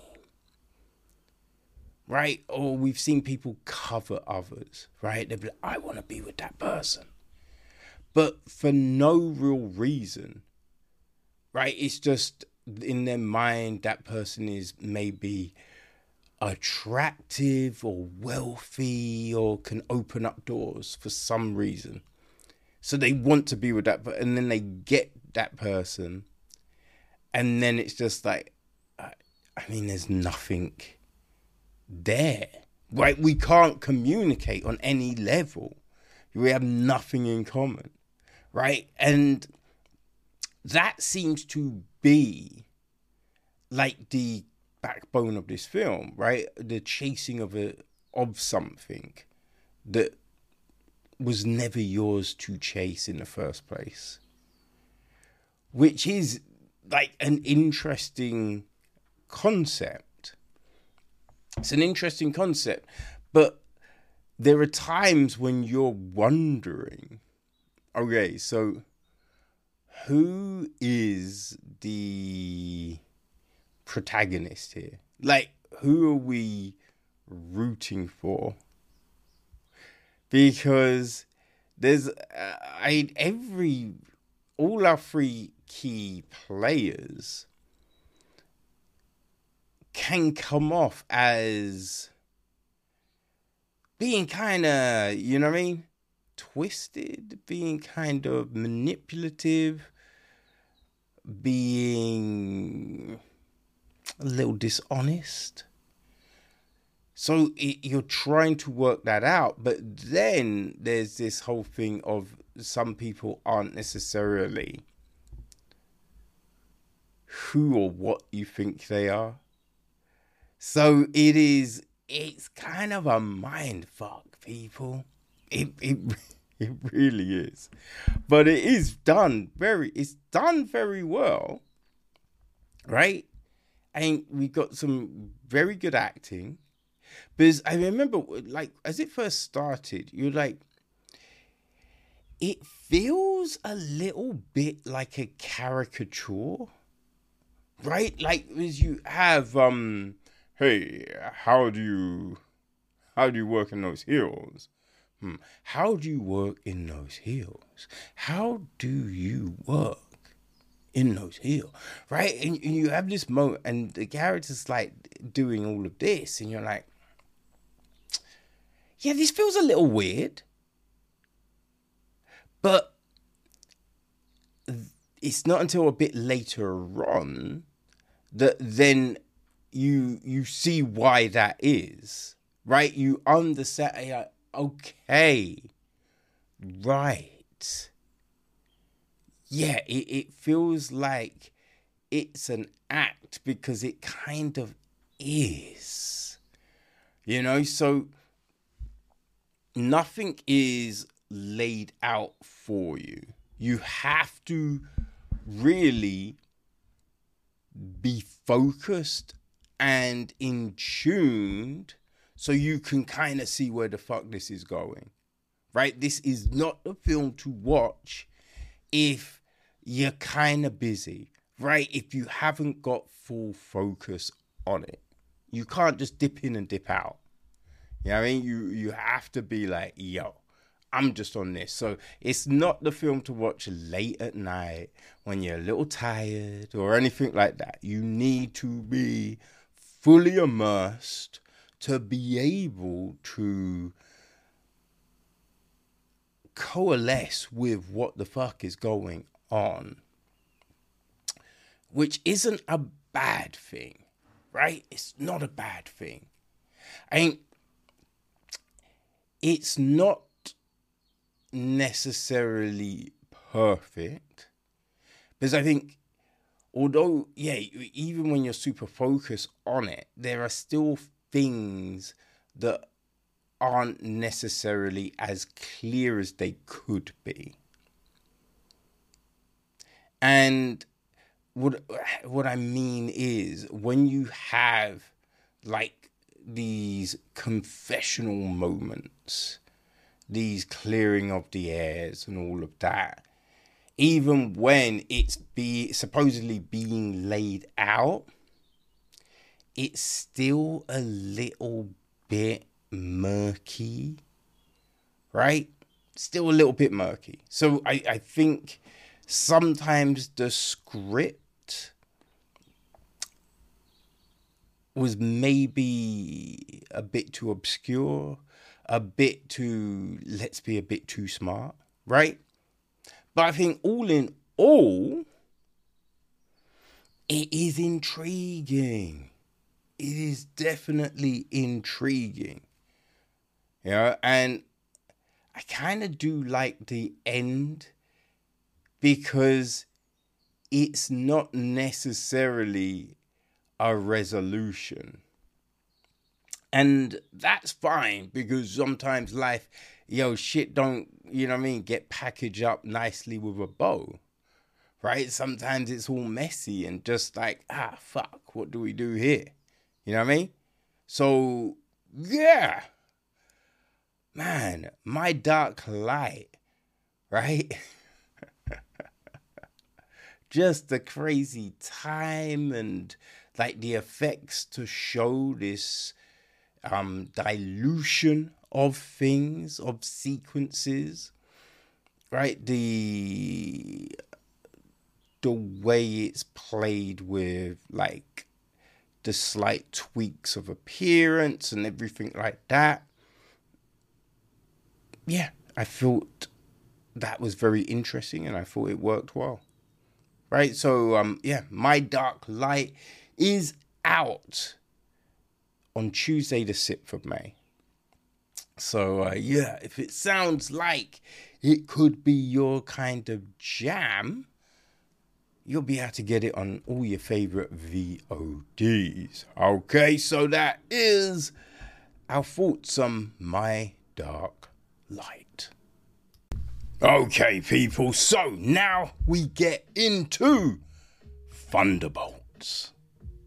A: right? Or we've seen people cover others, right? They'll be like, I want to be with that person, but for no real reason, right? It's just in their mind that person is maybe attractive or wealthy or can open up doors for some reason. So they want to be with that, but and then they get that person, and then it's just like, I, I mean, there's nothing there, right? We can't communicate on any level. We have nothing in common, right? And that seems to be like the backbone of this film, right? The chasing of a of something that was never yours to chase in the first place, which is like an interesting concept. It's an interesting concept, but there are times when you're wondering, okay, so who is the protagonist here? Like, who are we rooting for? Because there's uh, I every all our three key players can come off as being kind of, you know what I mean, twisted, being kind of manipulative, being a little dishonest. So it, you're trying to work that out, but then there's this whole thing of some people aren't necessarily who or what you think they are. So it is, it's kind of a mind fuck, people. It it it really is, but it is done very, it's done very well, right? And we got some very good acting. Because I remember, like, as it first started, you're like, it feels a little bit like a caricature, right? Like, as you have, um, hey, how do you, how do you work in those heels? Hmm. How do you work in those heels? How do you work in those heels? Right? And, and you have this moment, and the character's like doing all of this, and you're like, yeah, this feels a little weird, but it's not until a bit later on that then you you see why that is, right? You understand, you're like, okay, right. Yeah, it, it feels like it's an act because it kind of is, you know, so nothing is laid out for you. You have to really be focused and in tuned so you can kind of see where the fuck this is going, right? This is not a film to watch if you're kind of busy, right? If you haven't got full focus on it. You can't just dip in and dip out. You know what I mean? You you have to be like, yo, I'm just on this. So it's not the film to watch late at night when you're a little tired or anything like that. You need to be fully immersed to be able to coalesce with what the fuck is going on, which isn't a bad thing, right? It's not a bad thing. I mean, it's not necessarily perfect, because I think, although, yeah, even when you're super focused on it, there are still things that aren't necessarily as clear as they could be. And what what I mean is, when you have like these confessional moments, these clearing of the airs and all of that, even when it's be supposedly being laid out, it's still a little bit murky, right? Still a little bit murky. So I, I think sometimes the script was maybe a bit too obscure, a bit too, let's be a bit too smart, right? But I think all in all, it is intriguing. It is definitely intriguing. You know, and I kind of do like the end, because it's not necessarily a resolution. And that's fine, because sometimes life, yo, shit don't, you know what I mean, get packaged up nicely with a bow, right? Sometimes it's all messy and just like, ah, fuck, what do we do here? You know what I mean? So, yeah. Man, My Dark Light, right? Just the crazy time and like the effects to show this um, dilution of things, of sequences, right? The the way it's played with like the slight tweaks of appearance and everything like that. Yeah, I thought that was very interesting, and I thought it worked well. Right, so um, yeah, My Dark Light is out on Tuesday, the sixth of May. So uh, yeah, if it sounds like it could be your kind of jam, you'll be able to get it on all your favorite V O Ds. Okay, so that is our thoughts on My Dark Light. Okay, people, so now we get into Thunderbolts.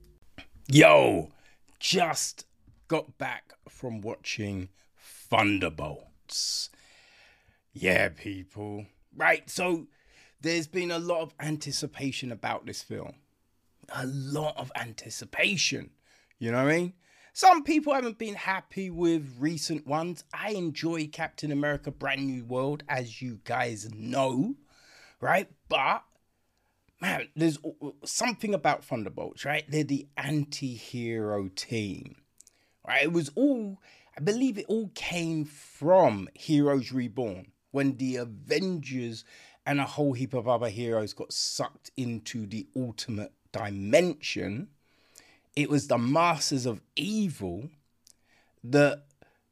A: Yo, just got back from watching Thunderbolts. Yeah, people. Right, so there's been a lot of anticipation about this film. A lot of anticipation. You know what I mean? Some people haven't been happy with recent ones. I enjoy Captain America Brand New World, as you guys know, right? But, man, there's something about Thunderbolts, right? They're the anti-hero team, right? It was all, I believe it all came from Heroes Reborn, when the Avengers and a whole heap of other heroes got sucked into the ultimate dimension. It was the Masters of Evil that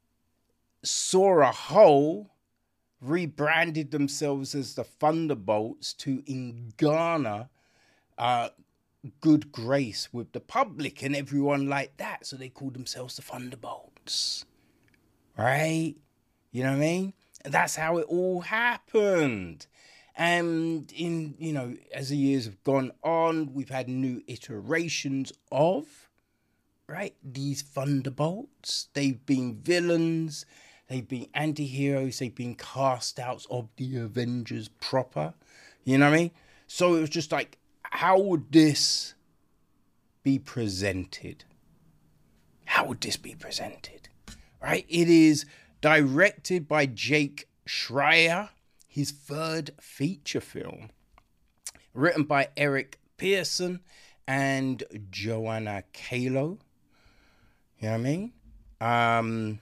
A: saw a hole, rebranded themselves as the Thunderbolts to garner uh, good grace with the public and everyone like that. So they called themselves the Thunderbolts. Right? You know what I mean? And that's how it all happened. And in, you know, as the years have gone on, we've had new iterations of, right, these Thunderbolts. They've been villains, they've been anti-heroes, they've been cast outs of the Avengers proper. You know what I mean? So it was just like, how would this be presented? How would this be presented? Right? It is directed by Jake Schreier. His third feature film, written by Eric Pearson and Joanna Kalo. You know what I mean? Um,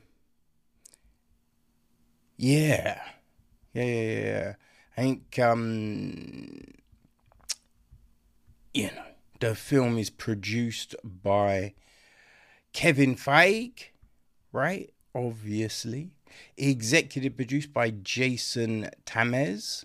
A: yeah. Yeah, yeah, yeah. I think, um, you know, the film is produced by Kevin Feige, right? Obviously. Executive produced by Jason Tamez.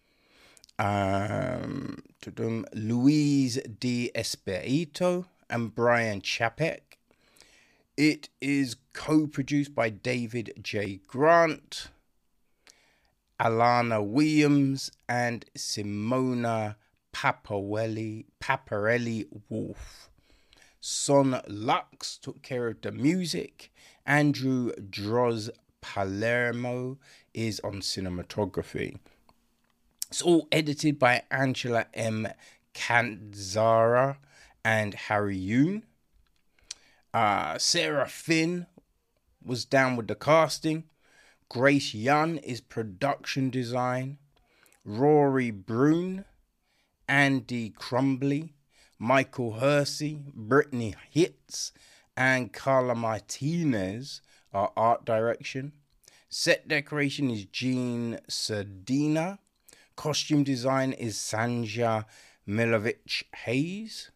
A: Um, Luis D. Espirito and Brian Chapek. It is co-produced by David J. Grant, Alana Williams, and Simona Paparelli, Paparelli Wolf. Son Lux took care of the music. Andrew Droz Palermo is on cinematography. It's all edited by Angela M. Canzara and Harry Yoon. Uh, Sarah Finn was down with the casting. Grace Yun is production design. Rory Brune, Andy Crumbly, Michael Hersey, Brittany Hitz, and Carla Martinez are art direction. Set decoration is Jean Sardina. Costume design is Sanja Milovic Hayes.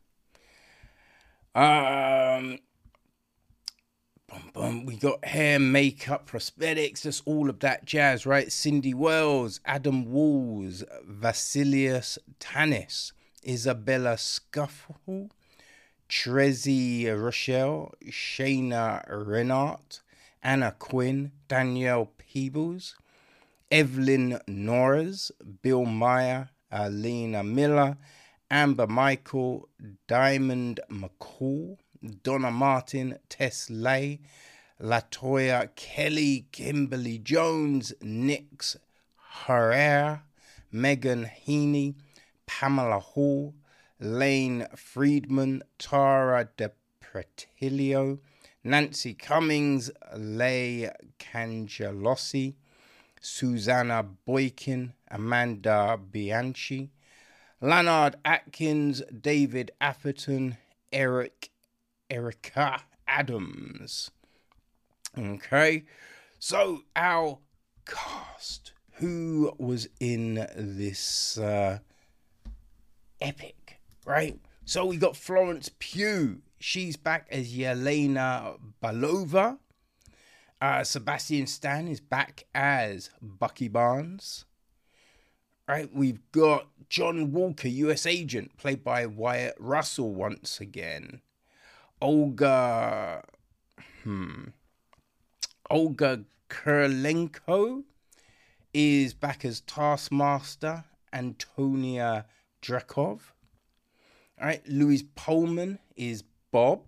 A: Um, bum, bum, we got hair, makeup, prosthetics, just all of that jazz, right? Cindy Wells, Adam Walls, Vasilius Tanis, Isabella Scuffle, Trezzy Rochelle, Shayna Renart, Anna Quinn, Danielle Peebles, Evelyn Norris, Bill Meyer, Alina Miller, Amber Michael, Diamond McCall, Donna Martin, Tess Lay, Latoya Kelly, Kimberly Jones, Nix Herrera, Megan Heaney, Pamela Hall, Lane Friedman, Tara De Pretilio, Nancy Cummings, Leigh Cangelossi, Susanna Boykin, Amanda Bianchi, Leonard Atkins, David Atherton, Eric, Erica Adams. Okay, so our cast, who was in this uh, epic, right? So we got Florence Pugh. She's back as Yelena Belova. Uh, Sebastian Stan is back as Bucky Barnes. Right, we've got John Walker, U S agent, played by Wyatt Russell once again. Olga, hmm, Olga Kurlenko is back as Taskmaster, Antonia Drekov. All right, Louise Pullman is Bob.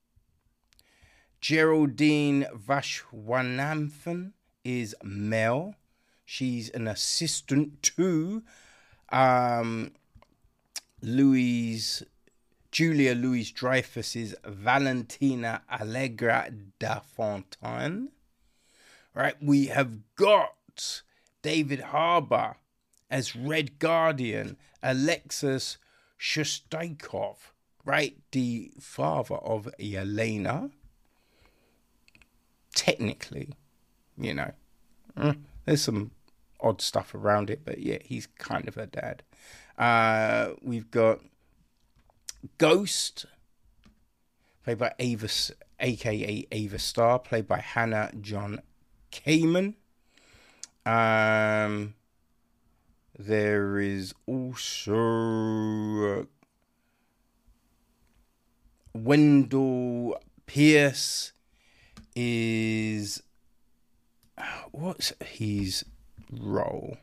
A: Geraldine Vashwanathan is Mel. She's an assistant to um, Louise, Julia Louis-Dreyfus's Valentina Allegra da Fontaine. Right, we have got David Harbour as Red Guardian, Alexis Shostakov, right, the father of Yelena. Technically, you know, there's some odd stuff around it, but yeah, he's kind of her dad. Uh, we've got Ghost, played by Ava, aka Ava Starr, played by Hannah John Kamen. Um, there is also uh, Wendell Pierce is, what's his role?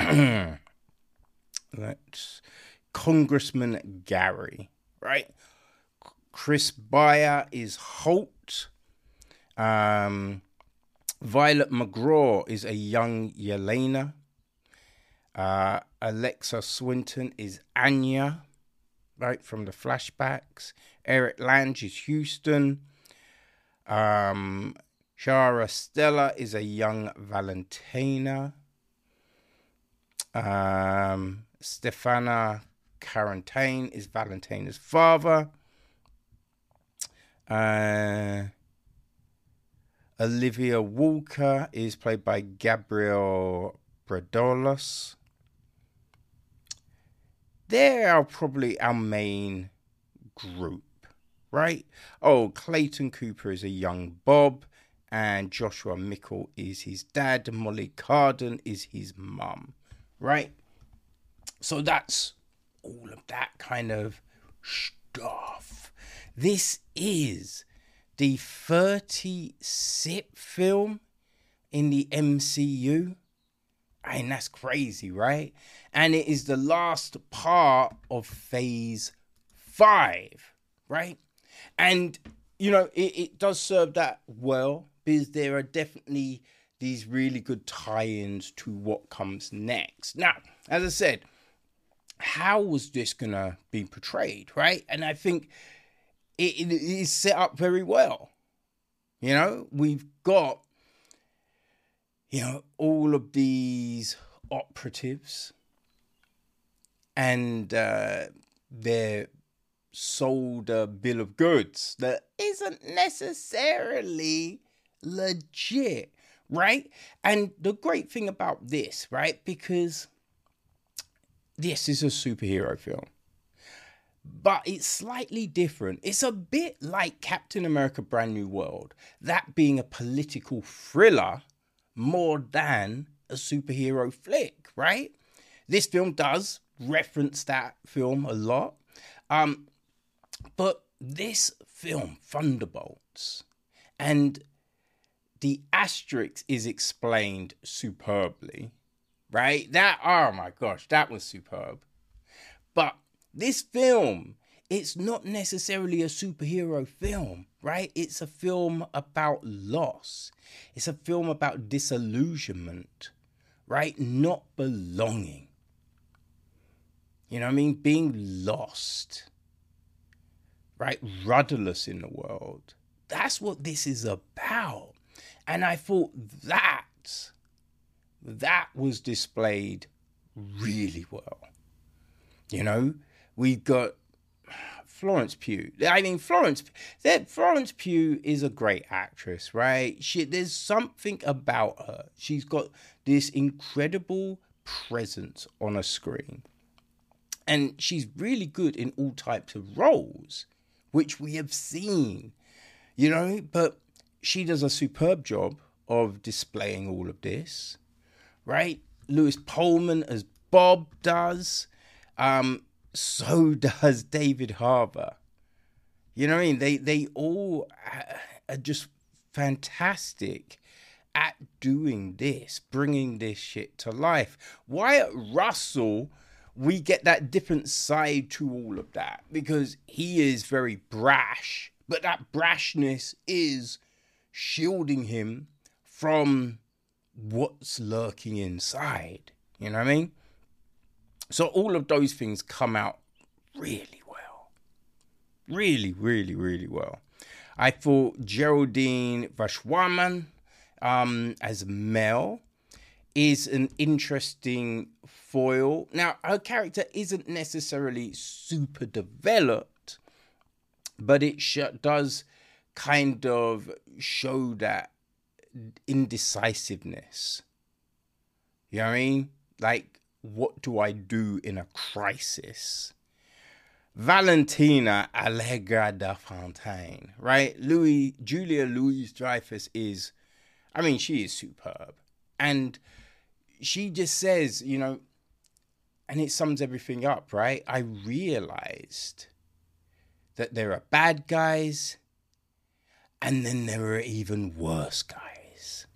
A: Let's Congressman Gary, right? Chris Bayer is Holt. Um, Violet McGraw is a young Yelena. Uh, Alexa Swinton is Anya, right, from the flashbacks. Eric Lange is Houston. Um, Shara Stella is a young Valentina. Um, Stefana Quarantine is Valentina's father. Uh, Olivia Walker is played by Gabrielle Bradolos. They're our, probably our main group, right? Oh, Clayton Cooper is a young Bob, and Joshua Mickle is his dad. Molly Carden is his mum, right? So that's all of that kind of stuff. This is the thirty-sixth film in the M C U. I mean, that's crazy, right? And it is the last part of phase five, right? And, you know, it, it does serve that well, because there are definitely these really good tie-ins to what comes next. Now, as I said, how was this going to be portrayed, right? And I think it, it is set up very well. You know, we've got, you know, all of these operatives, and uh, they're sold a bill of goods that isn't necessarily legit, right? And the great thing about this, right, because this is a superhero film, but it's slightly different. It's a bit like Captain America Brand New World, that being a political thriller more than a superhero flick, right? This film does reference that film a lot. Um, but this film, Thunderbolts, and the asterisk is explained superbly, right? That, oh my gosh, that was superb. But this film, it's not necessarily a superhero film, right? It's a film about loss. It's a film about disillusionment, right? Not belonging. You know what I mean? Being lost, right? Rudderless in the world. That's what this is about. And I thought that, that was displayed really well. You know, we got Florence Pugh. I mean, Florence, that Florence Pugh is a great actress, right? She, there's something about her. She's got this incredible presence on a screen. And she's really good in all types of roles, which we have seen, you know, but she does a superb job of displaying all of this, right? Lewis Pullman as Bob does. Um, so does David Harbour. You know what I mean? They, they all are just fantastic at doing this, bringing this shit to life. Wyatt Russell, we get that different side to all of that, because he is very brash, but that brashness is shielding him from what's lurking inside. You know what I mean? So all of those things come out really well. Really, really, really well. I thought Geraldine Vashwaman um, as Mel is an interesting foil. Now, her character isn't necessarily super developed, but it sh- does kind of show that indecisiveness. You know what I mean? Like, what do I do in a crisis? Valentina Allegra da Fontaine, right? Louis, Julia Louis-Dreyfus is, I mean, she is superb. And she just says, you know, and it sums everything up, right? I realized that there are bad guys, and then there are even worse guys.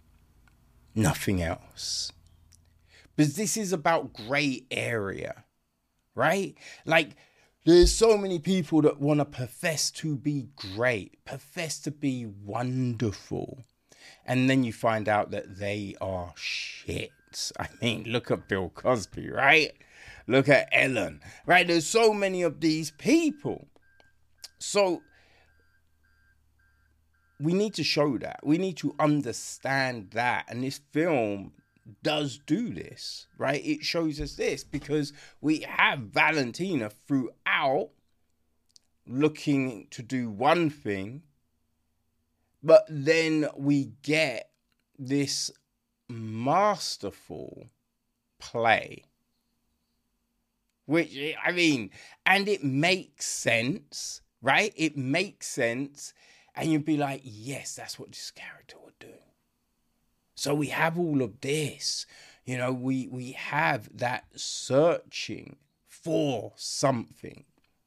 A: Nothing else. Because this is about grey area, right? Like, there's so many people that want to profess to be great, profess to be wonderful. And then you find out that they are shit. I mean, look at Bill Cosby, right? Look at Ellen, right? There's so many of these people. So we need to show that. We need to understand that. And this film does do this, right? It shows us this because we have Valentina throughout looking to do one thing, But then we get this masterful play, which, I mean, and it makes sense, right? It makes sense. And you'd be like, yes, that's what this character would do. So we have all of this, you know, we, we have that searching for something.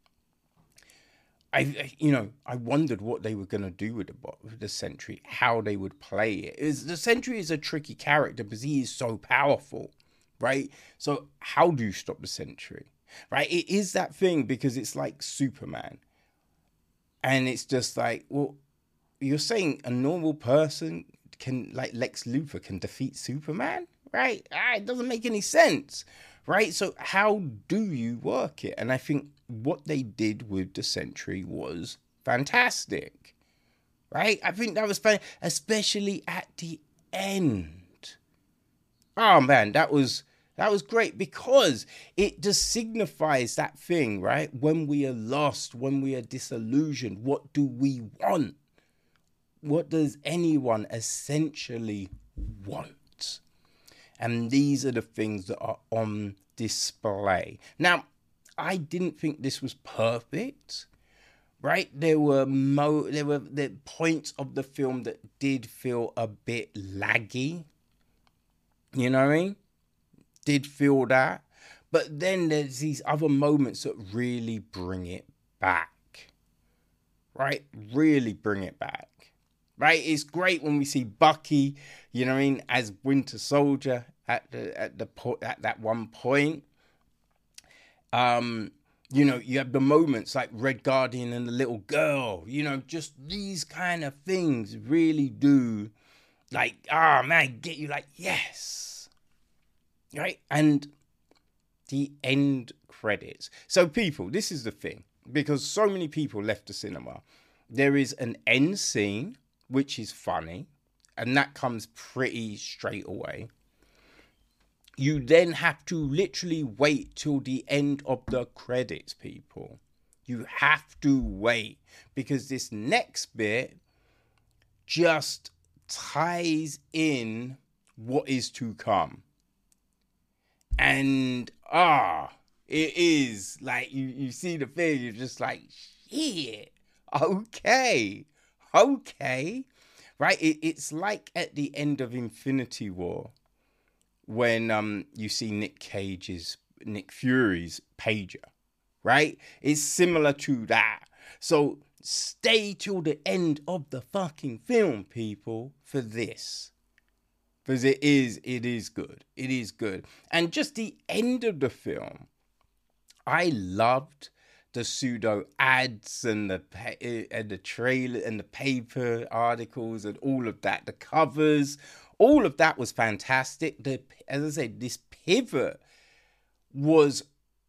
A: I, you know, I wondered what they were going to do with the, with the Sentry, how they would play it. Is the Sentry is a tricky character because he is so powerful, right? So how do you stop the Sentry, right? It is that thing because it's like Superman. And it's just like, well, you're saying a normal person can, like Lex Luthor, can defeat Superman, right? Ah, it doesn't make any sense, right? So how do you work it? And I think what they did with the Sentry was fantastic, right? I think that was fun, especially at the end. Oh man, that was that was great because it just signifies that thing, right? When we are lost, when we are disillusioned, what do we want? What does anyone essentially want? And these are the things that are on display. Now, I didn't think this was perfect, right? There were mo there were the points of the film that did feel a bit laggy. You know what I mean? Did feel that. But then there's these other moments that really bring it back. Right? Really bring it back. Right? It's great when we see Bucky, you know what I mean, as Winter Soldier at the at the po- at that one point. Um, you know, you have the moments like Red Guardian and the little girl, you know, just these kind of things really do, like, ah, oh, man, get you like, yes, right? And the end credits. So people, this is the thing, because so many people left the cinema. There is an end scene, which is funny, and that comes pretty straight away. You then have to literally wait till the end of the credits, people. You have to wait because this next bit just ties in what is to come. And, ah, it is like, you, you see the thing, you're just like, shit, okay, okay, right? It, it's like at the end of Infinity War, when um you see Nick Cage's, Nick Fury's pager, right? It's similar to that. So stay till the end of the fucking film, people, for this. Because it is, it is good. It is good. And just the end of the film, I loved the pseudo ads and the and the trailer and the paper articles and all of that, the covers. All of that was fantastic. The, as I said, this pivot was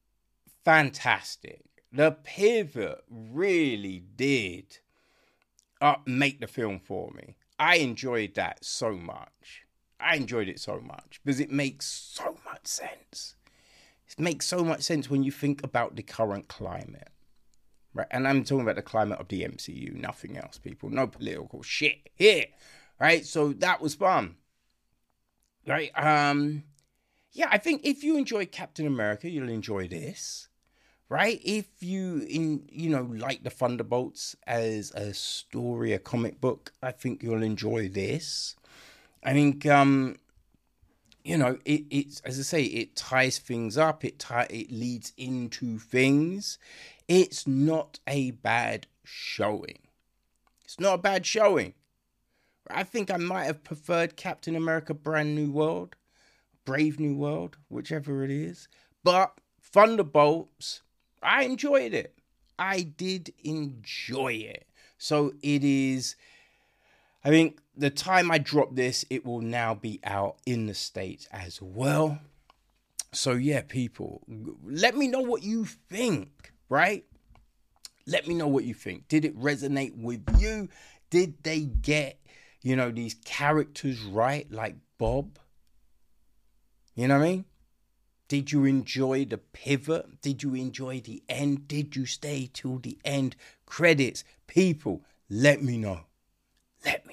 A: fantastic. The pivot really did uh, make the film for me. I enjoyed that so much. I enjoyed it so much because it makes so much sense. It makes so much sense when you think about the current climate. Right? And I'm talking about the climate of the M C U, nothing else, people. No political shit here. Right? So that was fun. Right, um, yeah, I think if you enjoy Captain America, you'll enjoy this, right? If you, in you know, like the Thunderbolts as a story, a comic book, I think you'll enjoy this. I think, um, you know, it, it's, as I say, it ties things up, it tie, it leads into things. It's not a bad showing. It's not a bad showing. I think I might have preferred Captain America Brand New World, Brave New World, whichever it is. But Thunderbolts, I enjoyed it. I did enjoy it. So it is, I think the time I drop this, it will now be out in the States as well. So yeah, people, let me know what you think, right? Let me know what you think. Did it resonate with you? Did they get, you know, these characters right, like Bob? You know what I mean? Did you enjoy the pivot? Did you enjoy the end? Did you stay till the end credits? People, let me know. Let me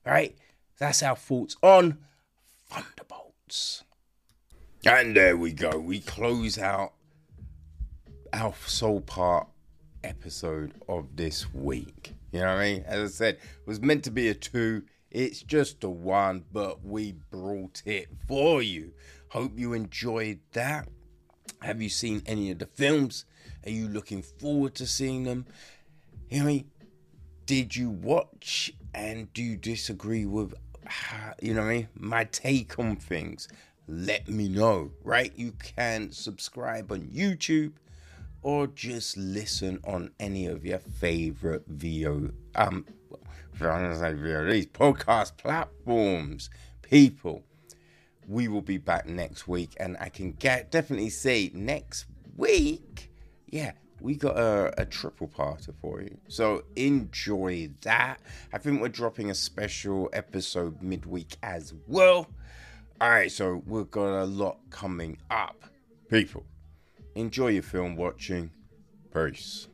A: right? That's our thoughts on Thunderbolts. And there we go. We close out our Soul Part episode of this week. You know what I mean? As I said, it was meant to be a two. It's just a one, but we brought it for you. Hope you enjoyed that. Have you seen any of the films? Are you looking forward to seeing them? You know what I mean? Did you watch and do you disagree with, you know what I mean, my take on things? Let me know, right? You can subscribe on YouTube or just listen on any of your favorite video, um, these podcast platforms. People, we will be back next week, and I can get definitely say next week, yeah, we got a, a triple parter for you. So enjoy that. I think we're dropping a special episode midweek as well. All right, so we've got a lot coming up. People, enjoy your film watching. Peace.